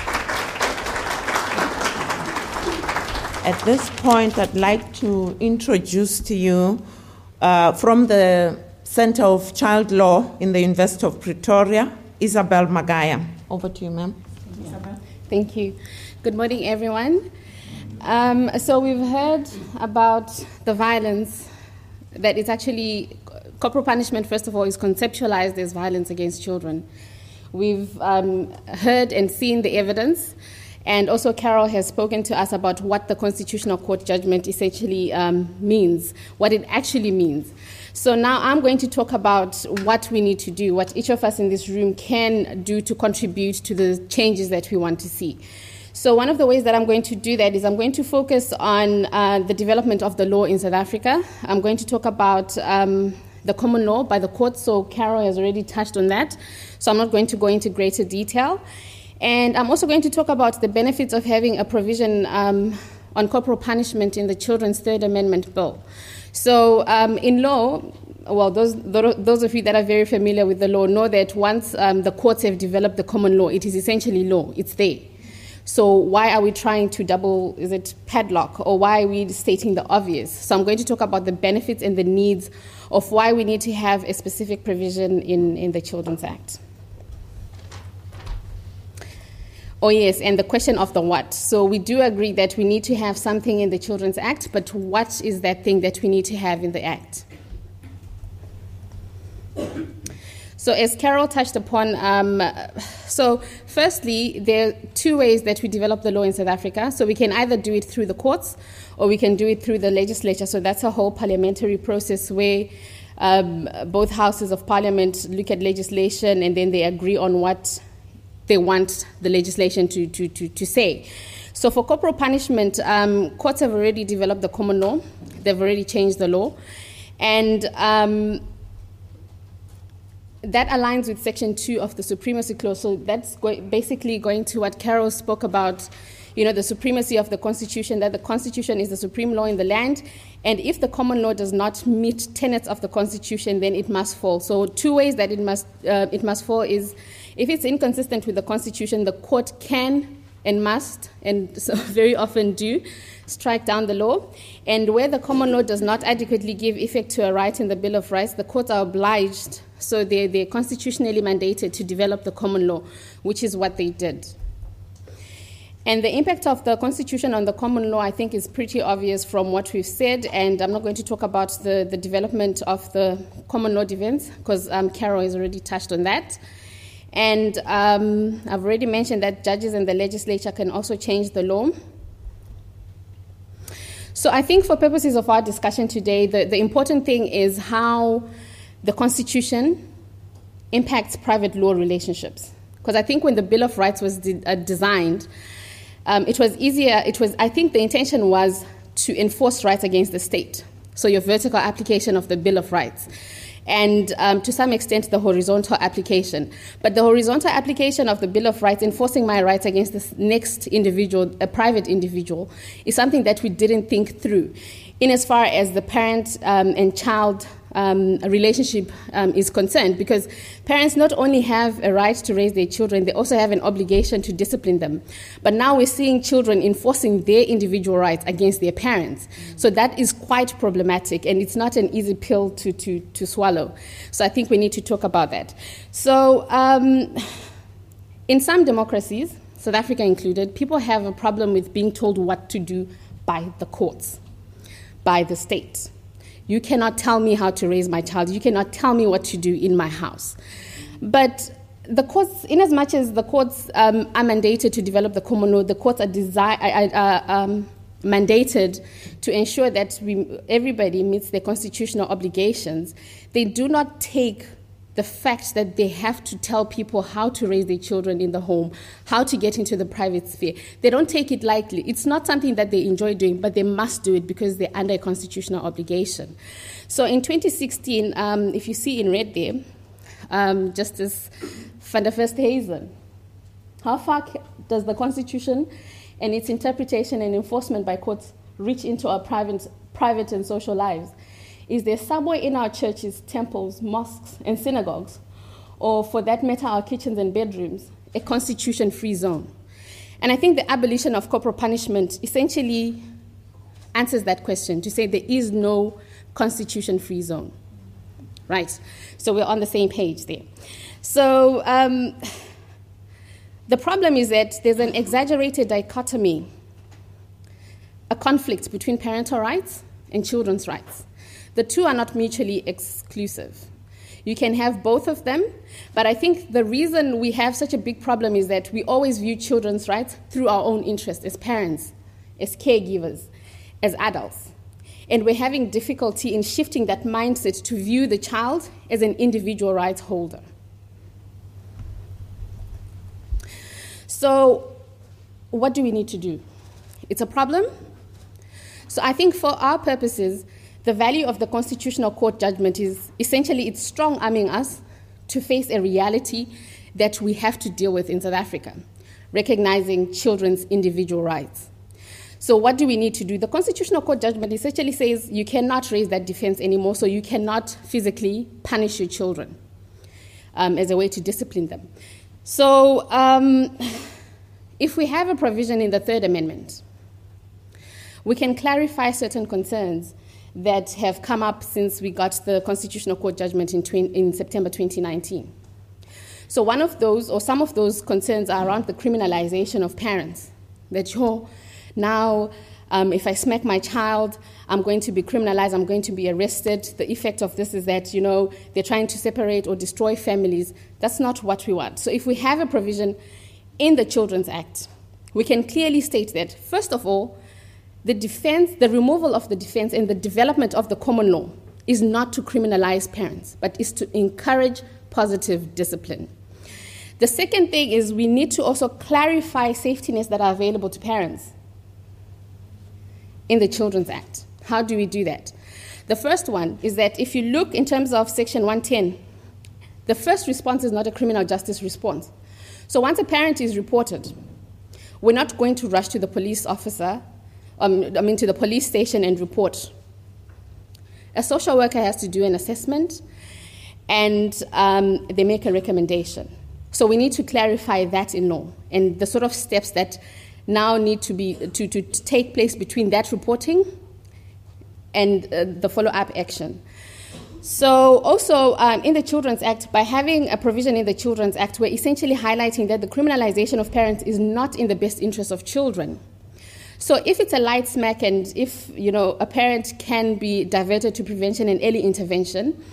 At this point, I'd like to introduce to you uh, from the Center of Child Law in the University of Pretoria, Isabel Magaya. Over to you, ma'am. Thank you. Good morning, everyone. Um, so we've heard about the violence that is actually, corporal punishment, first of all, is conceptualized as violence against children. We've um, heard and seen the evidence, and also Carol has spoken to us about what the Constitutional Court judgment essentially um, means, what it actually means. So now I'm going to talk about what we need to do, what each of us in this room can do to contribute to the changes that we want to see. So one of the ways that I'm going to do that is I'm going to focus on uh, the development of the law in South Africa. I'm going to talk about um, the common law by the court, so Carol has already touched on that, so I'm not going to go into greater detail. And I'm also going to talk about the benefits of having a provision um, on corporal punishment in the Children's Third Amendment Bill. So um, in law, well, those those of you that are very familiar with the law know that once um, the courts have developed the common law, it is essentially law. It's there. So why are we trying to double, is it padlock, or why are we stating the obvious? So I'm going to talk about the benefits and the needs of why we need to have a specific provision in, in the Children's Act. Oh, yes, and the question of the what. So we do agree that we need to have something in the Children's Act, but what is that thing that we need to have in the Act? So as Carol touched upon, um, so firstly, there are two ways that we develop the law in South Africa. So we can either do it through the courts or we can do it through the legislature. So that's a whole parliamentary process where um, both houses of parliament look at legislation and then they agree on what they want the legislation to, to, to, to say. So for corporal punishment, um, courts have already developed the common law. They've already changed the law. And um, that aligns with Section two of the Supremacy Clause. So that's go- basically going to what Carol spoke about, you know, the supremacy of the Constitution, that the Constitution is the supreme law in the land. And if the common law does not meet tenets of the Constitution, then it must fall. So two ways that it must uh, it must fall is if it's inconsistent with the Constitution, the court can and must, and so very often do, strike down the law. And where the common law does not adequately give effect to a right in the Bill of Rights, the courts are obliged, so they're, they're constitutionally mandated to develop the common law, which is what they did. And the impact of the Constitution on the common law, I think, is pretty obvious from what we've said, and I'm not going to talk about the, the development of the common law defense, because um, Carol has already touched on that. And um, I've already mentioned that judges and the legislature can also change the law. So I think for purposes of our discussion today, the, the important thing is how the Constitution impacts private law relationships. Because I think when the Bill of Rights was de- uh, designed, um, it was easier, it was, I think the intention was to enforce rights against the state. So your vertical application of the Bill of Rights. And um, to some extent, the horizontal application. But the horizontal application of the Bill of Rights, enforcing my rights against the next individual, a private individual, is something that we didn't think through. In as far as the parent um, and child um, relationship um, is concerned, because parents not only have a right to raise their children, they also have an obligation to discipline them. But now we're seeing children enforcing their individual rights against their parents. So that is quite problematic, and it's not an easy pill to, to, to swallow. So I think we need to talk about that. So um, in some democracies, South Africa included, people have a problem with being told what to do by the courts, by the state. You cannot tell me how to raise my child. You cannot tell me what to do in my house. But the courts, in as much as the courts um, are mandated to develop the common law, the courts are, desi- are, are um, mandated to ensure that we, everybody meets their constitutional obligations. They do not take the fact that they have to tell people how to raise their children in the home, how to get into the private sphere. They don't take it lightly. It's not something that they enjoy doing, but they must do it because they're under a constitutional obligation. So in twenty sixteen, um, if you see in red there, um, Justice van der Versthuizen, how far does the Constitution and its interpretation and enforcement by courts reach into our private, private and social lives? Is there somewhere in our churches, temples, mosques, and synagogues, or for that matter, our kitchens and bedrooms, a constitution-free zone? And I think the abolition of corporal punishment essentially answers that question, to say there is no constitution-free zone. Right? So we're on the same page there. So um, the problem is that there's an exaggerated dichotomy, a conflict between parental rights and children's rights. The two are not mutually exclusive. You can have both of them, but I think the reason we have such a big problem is that we always view children's rights through our own interest as parents, as caregivers, as adults. And we're having difficulty in shifting that mindset to view the child as an individual rights holder. So what do we need to do? It's a problem. So I think for our purposes, the value of the Constitutional Court judgment is essentially it's strong-arming us to face a reality that we have to deal with in South Africa, recognizing children's individual rights. So what do we need to do? The Constitutional Court judgment essentially says you cannot raise that defense anymore, so you cannot physically punish your children um, as a way to discipline them. So um, if we have a provision in the Third Amendment, we can clarify certain concerns that have come up since we got the Constitutional Court judgment in, tw- in September twenty nineteen. So one of those, or some of those concerns are around the criminalization of parents. That, oh, now um, if I smack my child, I'm going to be criminalized, I'm going to be arrested. The effect of this is that, you know, they're trying to separate or destroy families. That's not what we want. So if we have a provision in the Children's Act, we can clearly state that, first of all, the defense, the removal of the defense and the development of the common law is not to criminalize parents, but is to encourage positive discipline. The second thing is we need to also clarify safety nets that are available to parents in the Children's Act. How do we do that? The first one is that if you look in terms of Section one ten, the first response is not a criminal justice response. So once a parent is reported, we're not going to rush to the police officer Um, I mean, to the police station and report. A social worker has to do an assessment, and um, they make a recommendation. So we need to clarify that in law, and the sort of steps that now need to be to, to, to take place between that reporting and uh, the follow-up action. So also um, in the Children's Act, by having a provision in the Children's Act, we're essentially highlighting that the criminalization of parents is not in the best interest of children. So if it's a light smack and if, you know, a parent can be diverted to prevention and early intervention,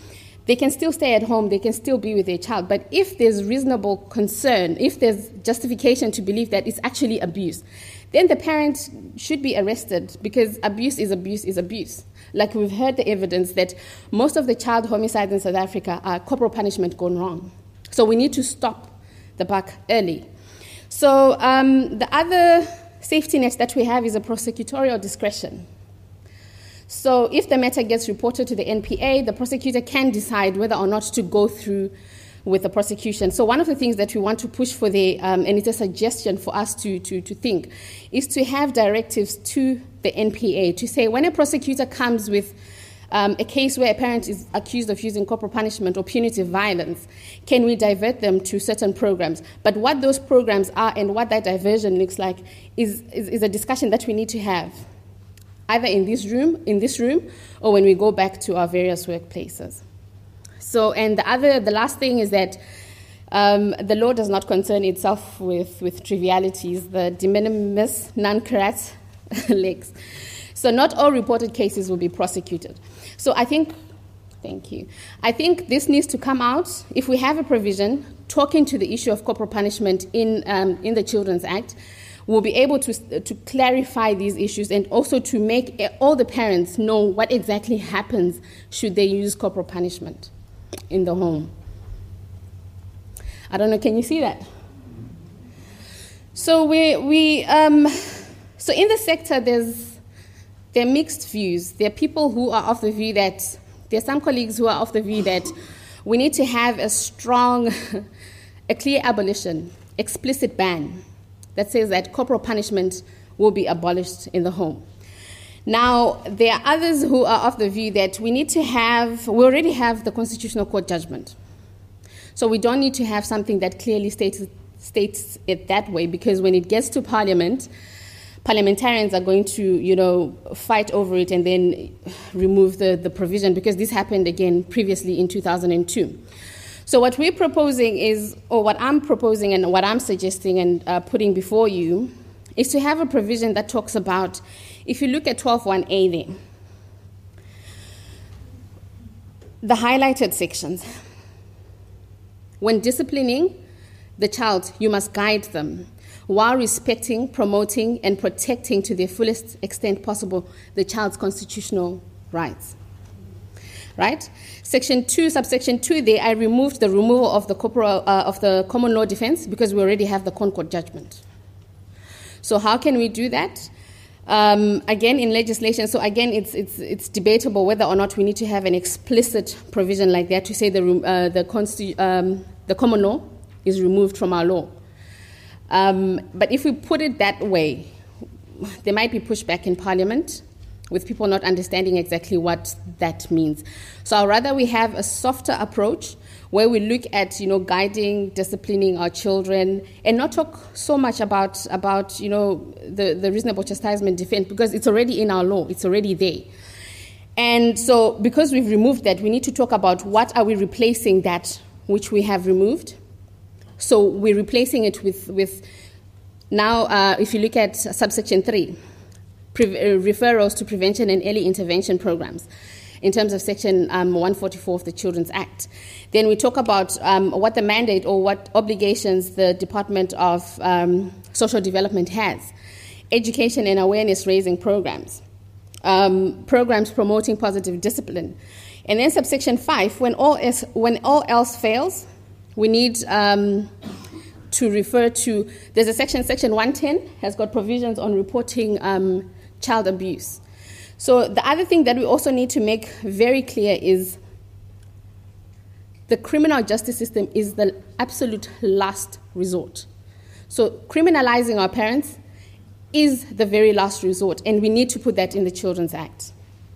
they can still stay at home, they can still be with their child. But if there's reasonable concern, if there's justification to believe that it's actually abuse, then the parent should be arrested, because abuse is abuse is abuse. Like we've heard the evidence that most of the child homicides in South Africa are corporal punishment gone wrong. So we need to stop the buck early. So um, the other safety net that we have is a prosecutorial discretion. So if the matter gets reported to the N P A, the prosecutor can decide whether or not to go through with the prosecution. So one of the things that we want to push for the, um, and it's a suggestion for us to, to, to think, is to have directives to the N P A to say when a prosecutor comes with um, a case where a parent is accused of using corporal punishment or punitive violence, can we divert them to certain programs? But what those programs are and what that diversion looks like is, is, is a discussion that we need to have, either in this room, in this room, or when we go back to our various workplaces. So, and the other, the last thing is that um, the law does not concern itself with, with trivialities, the de minimis non curat lex. So not all reported cases will be prosecuted. So I think, thank you. I think this needs to come out. If we have a provision talking to the issue of corporal punishment in um, in the Children's Act, we'll be able to to clarify these issues and also to make all the parents know what exactly happens should they use corporal punishment in the home. I don't know, can you see that? So we we um, so in the sector there's there are mixed views. There are people who are of the view that there are some colleagues who are of the view that we need to have a strong, a clear abolition, explicit ban that says that corporal punishment will be abolished in the home. Now, there are others who are of the view that we need to have, we already have the Constitutional Court judgment. So we don't need to have something that clearly states, states it that way, because when it gets to Parliament, parliamentarians are going to, you know, fight over it and then remove the, the provision, because this happened again previously in two thousand two. So what we're proposing is, or what I'm proposing and what I'm suggesting and uh, putting before you, is to have a provision that talks about, if you look at twelve one A there, the highlighted sections, when disciplining the child, you must guide them while respecting, promoting, and protecting to the fullest extent possible the child's constitutional rights. Right? Section two, subsection two there, I removed the removal of the corporal, uh, of the common law defense, because we already have the Concord judgment. So how can we do that? Um, again, in legislation, so again, it's it's it's debatable whether or not we need to have an explicit provision like that to say the uh, the consti- um, the common law is removed from our law. Um, but if we put it that way, there might be pushback in Parliament, with people not understanding exactly what that means. So I'd rather we have a softer approach where we look at, you know, guiding, disciplining our children, and not talk so much about, about you know, the, the reasonable chastisement defense, because it's already in our law, it's already there. And so because we've removed that, we need to talk about what are we replacing that which we have removed. So we're replacing it with, with now, uh, if you look at subsection three, referrals to prevention and early intervention programs in terms of section um, one forty-four of the Children's Act. Then we talk about um, what the mandate or what obligations the Department of um, Social Development has. Education and awareness raising programs, um, programs promoting positive discipline. And then subsection five, when all, else, when all else fails, we need um, to refer to, there's a section, section one ten has got provisions on reporting um, child abuse. So the other thing that we also need to make very clear is the criminal justice system is the absolute last resort. So criminalizing our parents is the very last resort, and we need to put that in the Children's Act.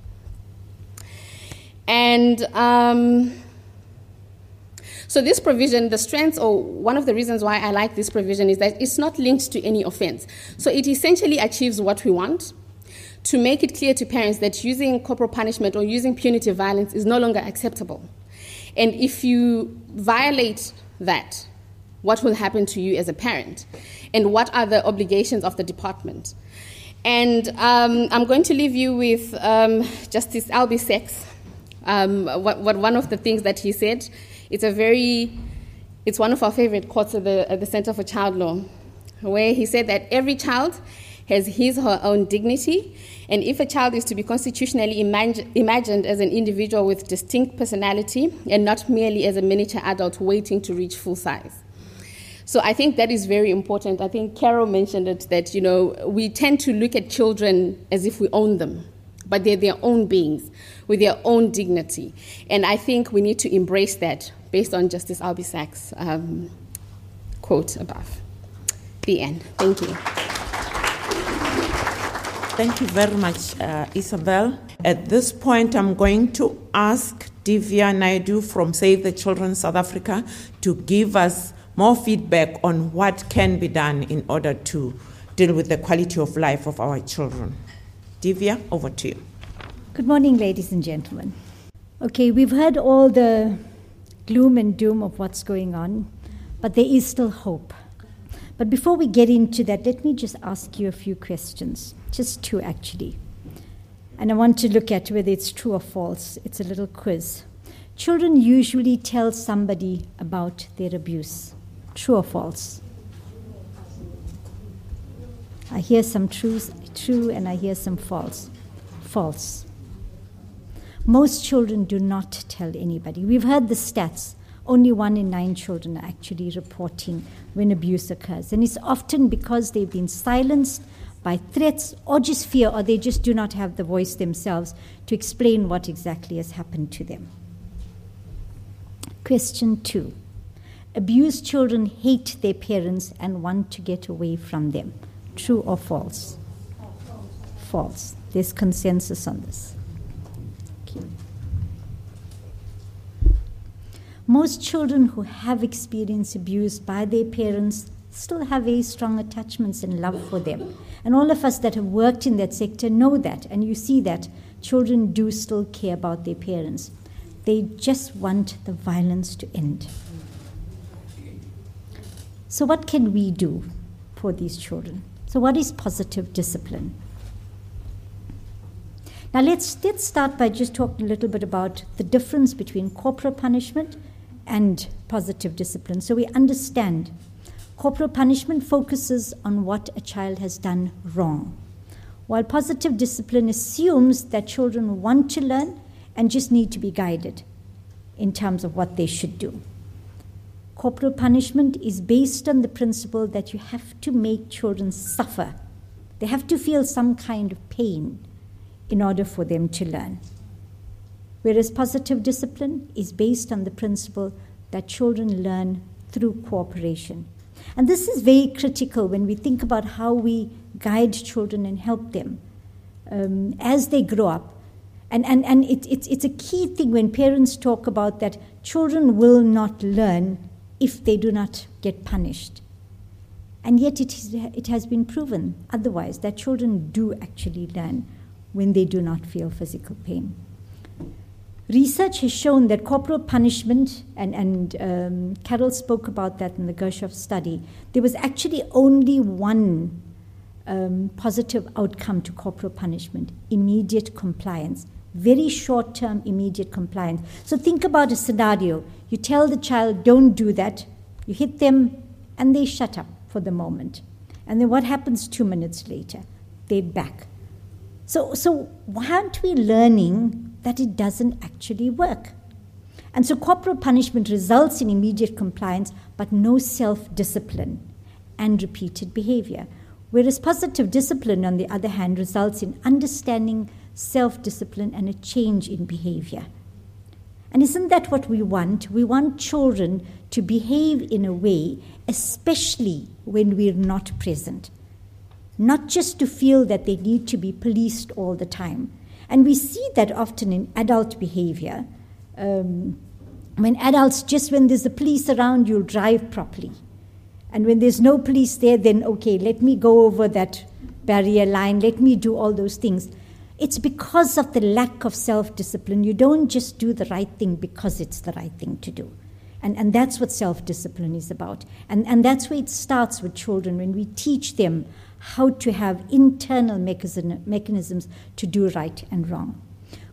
And um, so this provision, the strengths, or one of the reasons why I like this provision is that it's not linked to any offense. So it essentially achieves what we want, to make it clear to parents that using corporal punishment or using punitive violence is no longer acceptable. And if you violate that, what will happen to you as a parent? And what are the obligations of the department? And um, I'm going to leave you with um, Justice Albie Sachs, Um, what, what one of the things that he said, it's a very, it's one of our favorite quotes at the, at the Center for Child Law, where he said that every child has his or her own dignity, and if a child is to be constitutionally imag- imagined as an individual with distinct personality and not merely as a miniature adult waiting to reach full size. So I think that is very important. I think Carol mentioned it, that, you know, we tend to look at children as if we own them, but they're their own beings with their own dignity. And I think we need to embrace that based on Justice Albisak's um, quote above. The end. Thank you. Thank you very much, uh, Isabel. At this point, I'm going to ask Divya Naidu from Save the Children South Africa to give us more feedback on what can be done in order to deal with the quality of life of our children. Divya, over to you. Good morning, ladies and gentlemen. Okay, we've heard all the gloom and doom of what's going on, but there is still hope. But before we get into that, let me just ask you a few questions, just two actually. And I want to look at whether it's true or false. It's a little quiz. Children usually tell somebody about their abuse. True or false? I hear some truth, true, and I hear some false. False. Most children do not tell anybody. We've heard the stats. Only one in nine children are actually reporting when abuse occurs. And it's often because they've been silenced by threats or just fear, or they just do not have the voice themselves to explain what exactly has happened to them. Question two. Abused children hate their parents and want to get away from them. True or false? False. There's consensus on this. Okay. Most children who have experienced abuse by their parents still have very strong attachments and love for them. And all of us that have worked in that sector know that, and you see that children do still care about their parents. They just want the violence to end. So what can we do for these children? So what is positive discipline? Now let's, let's start by just talking a little bit about the difference between corporal punishment and positive discipline. So we understand corporal punishment focuses on what a child has done wrong, while positive discipline assumes that children want to learn and just need to be guided in terms of what they should do. Corporal punishment is based on the principle that you have to make children suffer. They have to feel some kind of pain in order for them to learn. Whereas positive discipline is based on the principle that children learn through cooperation. And this is very critical when we think about how we guide children and help them um, as they grow up. And, and, and it, it's, it's a key thing when parents talk about that children will not learn if they do not get punished. And yet it, is, it has been proven otherwise, that children do actually learn when they do not feel physical pain. Research has shown that corporal punishment, and, and um, Carol spoke about that in the Gershoff study, there was actually only one um, positive outcome to corporal punishment: immediate compliance. Very short-term immediate compliance. So think about a scenario. You tell the child, don't do that. You hit them, and they shut up for the moment. And then what happens two minutes later? They're back. So, so why aren't we learning that it doesn't actually work? And so corporal punishment results in immediate compliance, but no self-discipline and repeated behavior. Whereas positive discipline, on the other hand, results in understanding, self-discipline, and a change in behavior. And isn't that what we want? We want children to behave in a way, especially when we're not present. Not just to feel that they need to be policed all the time. And we see that often in adult behavior. Um, when adults, just when there's the police around, you'll drive properly. And when there's no police there, then, okay, let me go over that barrier line, let me do all those things. It's because of the lack of self-discipline. You don't just do the right thing because it's the right thing to do. And, and that's what self-discipline is about. And, and that's where it starts with children, when we teach them how to have internal mechanism, mechanisms to do right and wrong.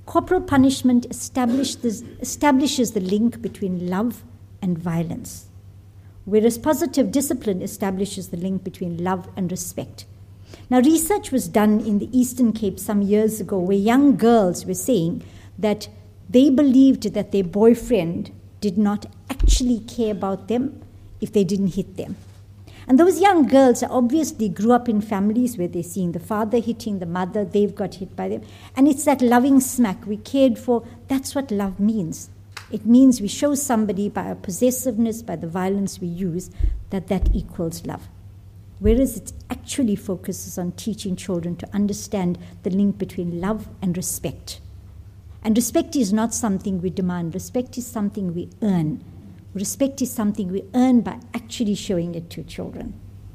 Corporal punishment establishes, establishes the link between love and violence, whereas positive discipline establishes the link between love and respect. Now, research was done in the Eastern Cape some years ago where young girls were saying that they believed that their boyfriend did not actually care about them if they didn't hit them. And those young girls obviously grew up in families where they're seeing the father hitting the mother, they've got hit by them. And it's that loving smack we cared for. That's what love means. It means we show somebody by our possessiveness, by the violence we use, that that equals love. Whereas it actually focuses on teaching children to understand the link between love and respect. And respect is not something we demand. Respect is something we earn. Respect is something we earn by actually showing it to children.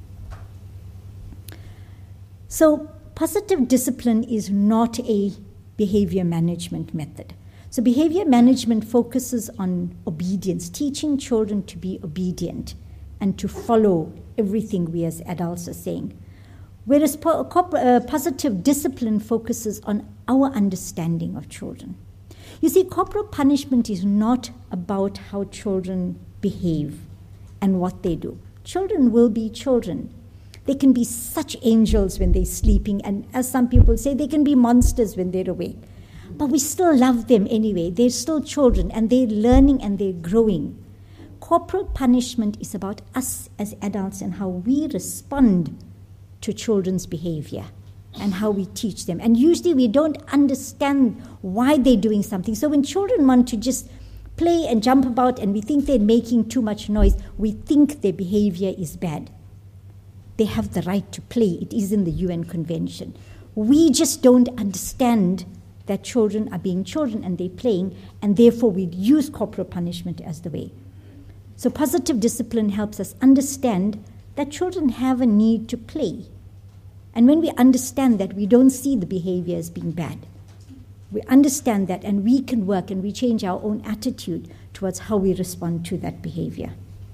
So positive discipline is not a behavior management method. So behavior management focuses on obedience, teaching children to be obedient and to follow everything we as adults are saying. Whereas po- uh, positive discipline focuses on our understanding of children. You see, corporal punishment is not about how children behave and what they do. Children will be children. They can be such angels when they're sleeping, and as some people say, they can be monsters when they're awake. But we still love them anyway. They're still children, and they're learning and they're growing. Corporal punishment is about us as adults and how we respond to children's behavior and how we teach them. And usually we don't understand why they're doing something. So when children want to just play and jump about and we think they're making too much noise, we think their behavior is bad. They have the right to play. It is in the U N Convention. We just don't understand that children are being children and they're playing, and therefore we use corporal punishment as the way. So positive discipline helps us understand that children have a need to play. And when we understand that, we don't see the behavior as being bad. We understand that, and we can work and we change our own attitude towards how we respond to that behavior.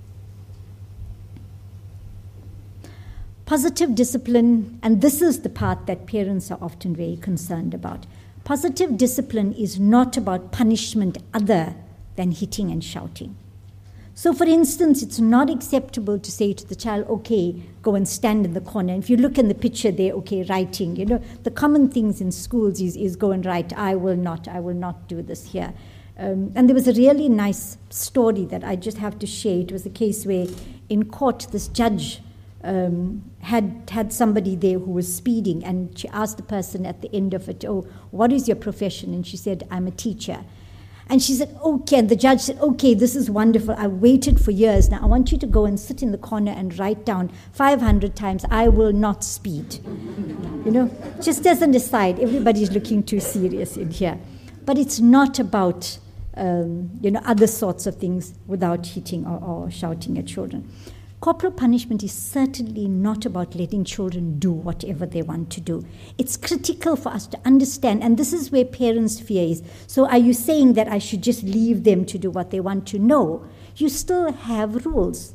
Positive discipline, and this is the part that parents are often very concerned about. Positive discipline is not about punishment other than hitting and shouting. So, for instance, it's not acceptable to say to the child, okay, go and stand in the corner. If you look in the picture there, okay, writing. You know, the common things in schools is, is go and write, I will not, I will not do this here. Um, and there was a really nice story that I just have to share. It was a case where in court, this judge um, had had somebody there who was speeding, and she asked the person at the end of it, oh, what is your profession? And she said, I'm a teacher. And she said, okay, and the judge said, okay, this is wonderful. I waited for years. Now I want you to go and sit in the corner and write down five hundred times, I will not speed. You know, just as an aside, everybody's looking too serious in here. But it's not about, um, you know, other sorts of things without hitting or, or shouting at children. Corporal punishment is certainly not about letting children do whatever they want to do. It's critical for us to understand, and this is where parents' fear is. So are you saying that I should just leave them to do what they want to? No, you still have rules.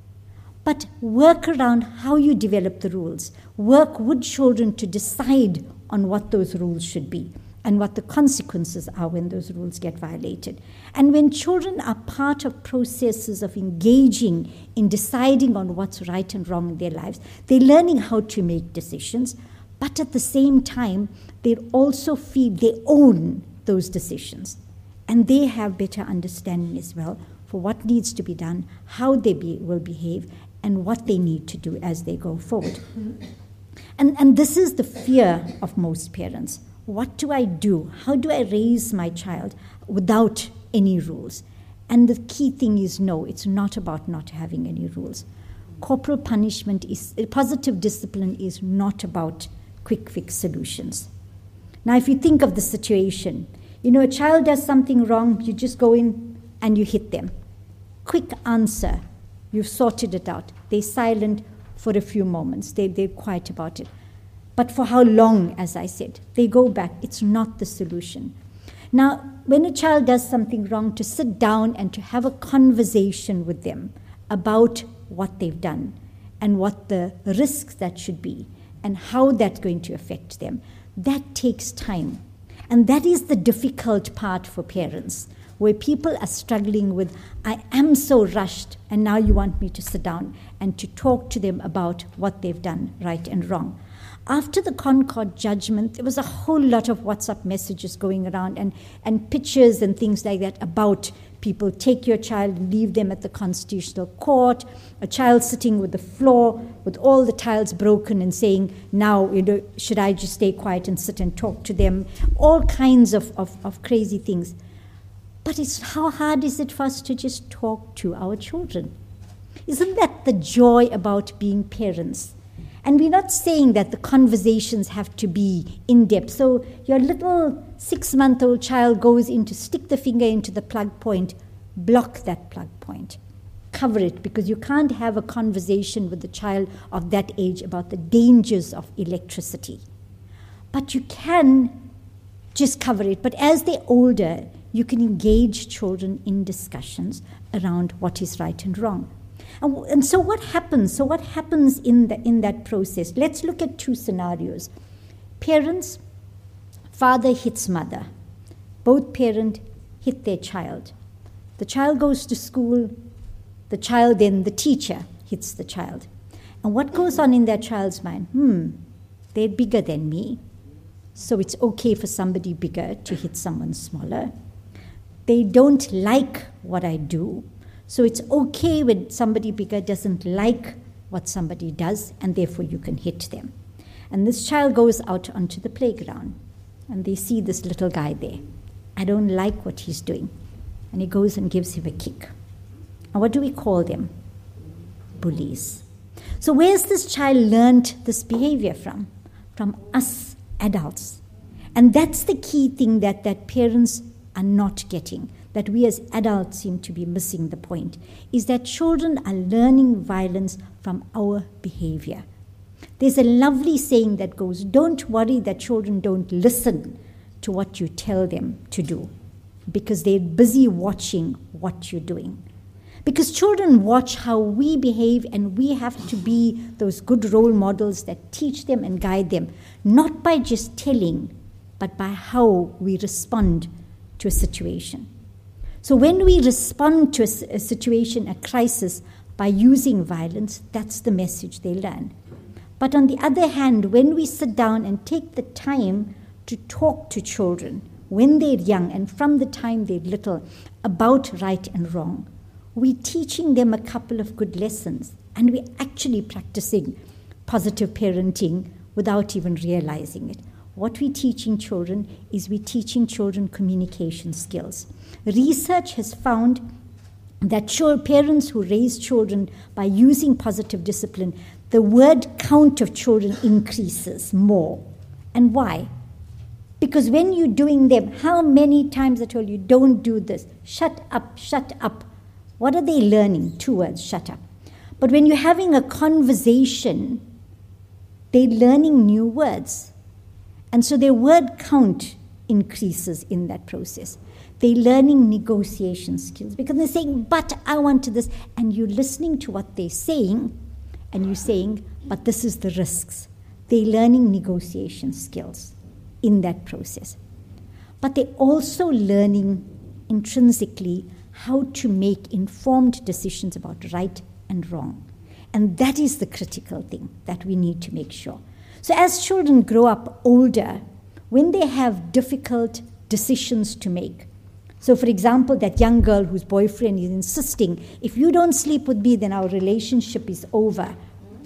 But work around how you develop the rules. Work with children to decide on what those rules should be and what the consequences are when those rules get violated. And when children are part of processes of engaging in deciding on what's right and wrong in their lives, they're learning how to make decisions, but at the same time, they also feel they own those decisions. And they have better understanding as well for what needs to be done, how they be, will behave, and what they need to do as they go forward. And, and this is the fear of most parents. What do I do? How do I raise my child without any rules? And the key thing is no, it's not about not having any rules. Corporal punishment is, positive discipline is not about quick fix solutions. Now, if you think of the situation, you know, a child does something wrong, you just go in and you hit them. Quick answer, you've sorted it out. They're silent for a few moments, they, they're quiet about it. But for how long, as I said, they go back. It's not the solution. Now, when a child does something wrong, to sit down and to have a conversation with them about what they've done and what the risks that should be and how that's going to affect them, that takes time. And that is the difficult part for parents, where people are struggling with, I am so rushed, and now you want me to sit down and to talk to them about what they've done, right and wrong. After the Concord judgment, there was a whole lot of WhatsApp messages going around and, and pictures and things like that about people. Take your child and leave them at the Constitutional Court, a child sitting with the floor with all the tiles broken and saying, now, you know, should I just stay quiet and sit and talk to them? All kinds of, of, of crazy things. But it's, how hard is it for us to just talk to our children? Isn't that the joy about being parents? And we're not saying that the conversations have to be in-depth. So your little six-month-old child goes in to stick the finger into the plug point, block that plug point. Cover it, because you can't have a conversation with a child of that age about the dangers of electricity. But you can just cover it. But as they're older, you can engage children in discussions around what is right and wrong. And, and so what happens? So what happens in the in that process? Let's look at two scenarios. Parents, father hits mother. Both parents hit their child. The child goes to school. The child, then the teacher hits the child. And what goes on in that child's mind? Hmm, they're bigger than me, so it's okay for somebody bigger to hit someone smaller. They don't like what I do, so it's okay when somebody bigger doesn't like what somebody does, and therefore you can hit them. And this child goes out onto the playground, and they see this little guy there. I don't like what he's doing. And he goes and gives him a kick. And what do we call them? Bullies. So where's this child learned this behavior from? From us adults. And that's the key thing that, that parents are not getting, that we as adults seem to be missing the point, is that children are learning violence from our behavior. There's a lovely saying that goes, don't worry that children don't listen to what you tell them to do, because they're busy watching what you're doing. Because children watch how we behave, and we have to be those good role models that teach them and guide them, not by just telling, but by how we respond to a situation. So when we respond to a, a situation, a crisis, by using violence, that's the message they learn. But on the other hand, when we sit down and take the time to talk to children when they're young and from the time they're little about right and wrong, we're teaching them a couple of good lessons, and we're actually practicing positive parenting without even realizing it. What we're teaching children is we're teaching children communication skills. Research has found that parents who raise children by using positive discipline, the word count of children increases more. And why? Because when you're doing them, how many times I told you, don't do this, shut up, shut up. What are they learning? Two words, shut up. But when you're having a conversation, they're learning new words. And so their word count increases in that process. They're learning negotiation skills because they're saying, but I want this. And you're listening to what they're saying, and you're saying, but this is the risks. They're learning negotiation skills in that process. But they're also learning intrinsically how to make informed decisions about right and wrong. And that is the critical thing that we need to make sure. So as children grow up older, when they have difficult decisions to make, so for example, that young girl whose boyfriend is insisting, if you don't sleep with me, then our relationship is over.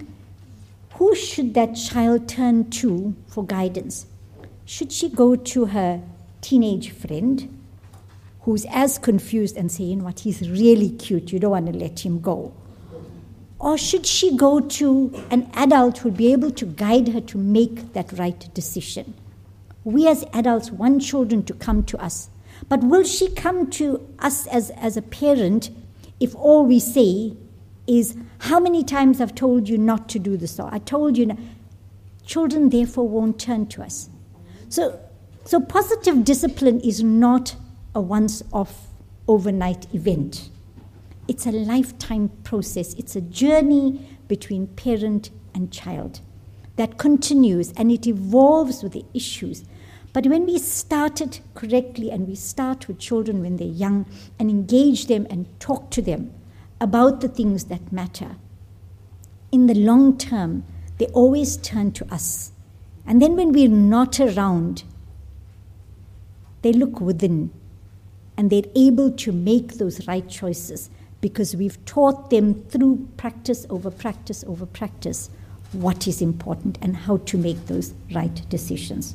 Who should that child turn to for guidance? Should she go to her teenage friend, who's as confused and saying, you know what, he's really cute, you don't want to let him go? Or should she go to an adult who'll be able to guide her to make that right decision? We as adults want children to come to us. But will she come to us as, as a parent if all we say is, how many times I've told you not to do this, or I told you not? Children therefore won't turn to us. So, so positive discipline is not a once-off overnight event. It's a lifetime process. It's a journey between parent and child that continues, and it evolves with the issues. But when we start it correctly and we start with children when they're young and engage them and talk to them about the things that matter, in the long term, they always turn to us. And then when we're not around, they look within and they're able to make those right choices because we've taught them through practice over practice over practice what is important and how to make those right decisions.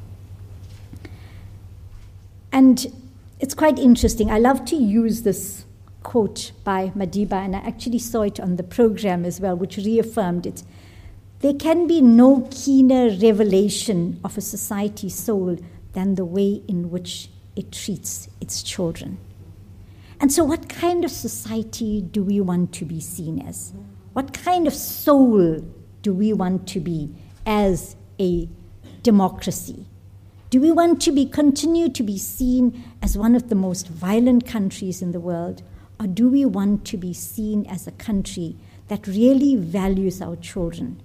And it's quite interesting. I love to use this quote by Madiba, and I actually saw it on the program as well, which reaffirmed it. There can be no keener revelation of a society's soul than the way in which it treats its children. And so what kind of society do we want to be seen as? What kind of soul do we want to be as a democracy? Do we want to be continue to be seen as one of the most violent countries in the world? Or do we want to be seen as a country that really values our children?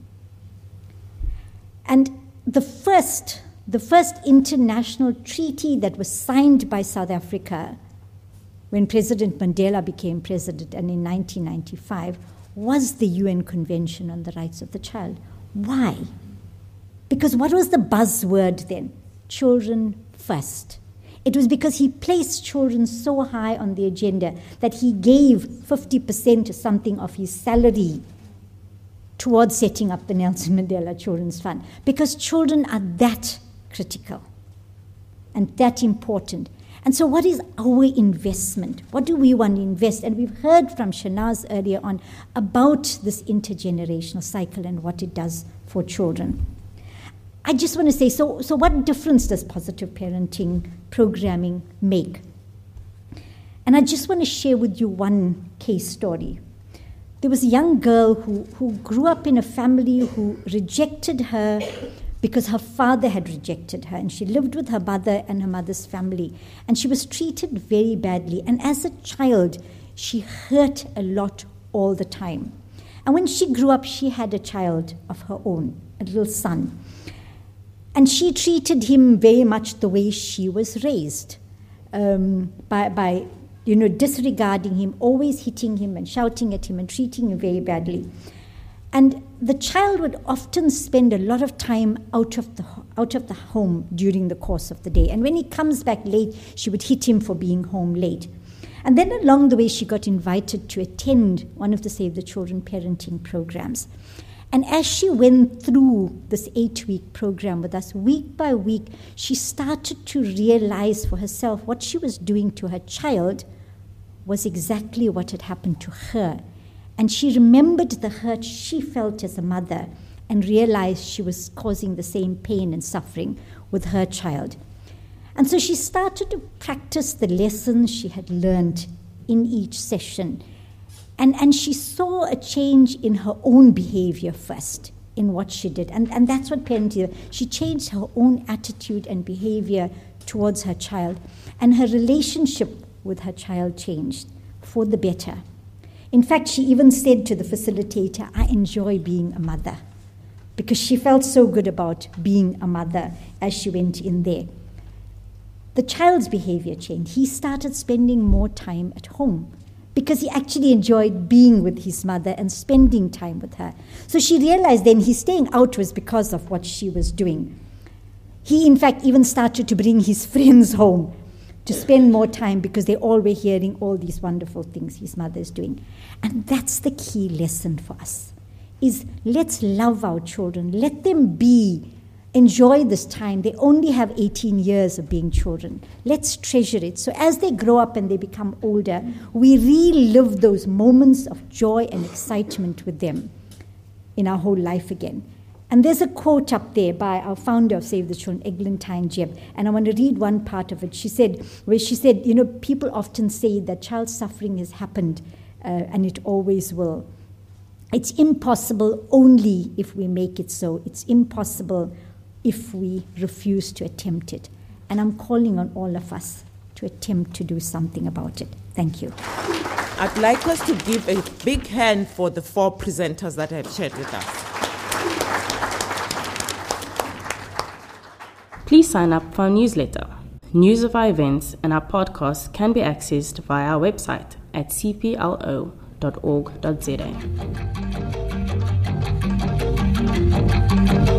And the first, the first international treaty that was signed by South Africa when President Mandela became president, and in nineteen ninety-five, was the U N Convention on the Rights of the Child. Why? Because what was the buzzword then? Children first. It was because he placed children so high on the agenda that he gave fifty percent or something of his salary towards setting up the Nelson Mandela Children's Fund. Because children are that critical and that important. And so what is our investment? What do we want to invest? And we've heard from Shanaz earlier on about this intergenerational cycle and what it does for children. I just want to say, so, so what difference does positive parenting programming make? And I just want to share with you one case story. There was a young girl who, who grew up in a family who rejected her because her father had rejected her, and she lived with her mother and her mother's family, and she was treated very badly. And as a child, she hurt a lot all the time. And when she grew up, she had a child of her own, a little son. And she treated him very much the way she was raised, um, by, by, you know, disregarding him, always hitting him and shouting at him and treating him very badly. And the child would often spend a lot of time out of the out of the home during the course of the day. And when he comes back late, she would hit him for being home late. And then along the way, she got invited to attend one of the Save the Children parenting programs. And as she went through this eight-week program with us, week by week, she started to realize for herself what she was doing to her child was exactly what had happened to her. And she remembered the hurt she felt as a mother and realized she was causing the same pain and suffering with her child. And so she started to practice the lessons she had learned in each session. And, and she saw a change in her own behavior first, in what she did. And, and that's what parenting is. She changed her own attitude and behavior towards her child. And her relationship with her child changed for the better. In fact, she even said to the facilitator, I enjoy being a mother, because she felt so good about being a mother as she went in there. The child's behavior changed. He started spending more time at home because he actually enjoyed being with his mother and spending time with her. So she realized then his staying out was because of what she was doing. He, in fact, even started to bring his friends home to spend more time because they all were hearing all these wonderful things his mother is doing. And that's the key lesson for us, is let's love our children. Let them be, enjoy this time. They only have eighteen years of being children. Let's treasure it. So as they grow up and they become older, we relive those moments of joy and excitement with them in our whole life again. And there's a quote up there by our founder of Save the Children, Eglantine Jebb, and I want to read one part of it. She said, where she said, you know, people often say that child suffering has happened uh, and it always will. It's impossible only if we make it so. It's impossible if we refuse to attempt it. And I'm calling on all of us to attempt to do something about it. Thank you. I'd like us to give a big hand for the four presenters that have shared with us. Please sign up for our newsletter. News of our events and our podcasts can be accessed via our website at c p l o dot org dot z a.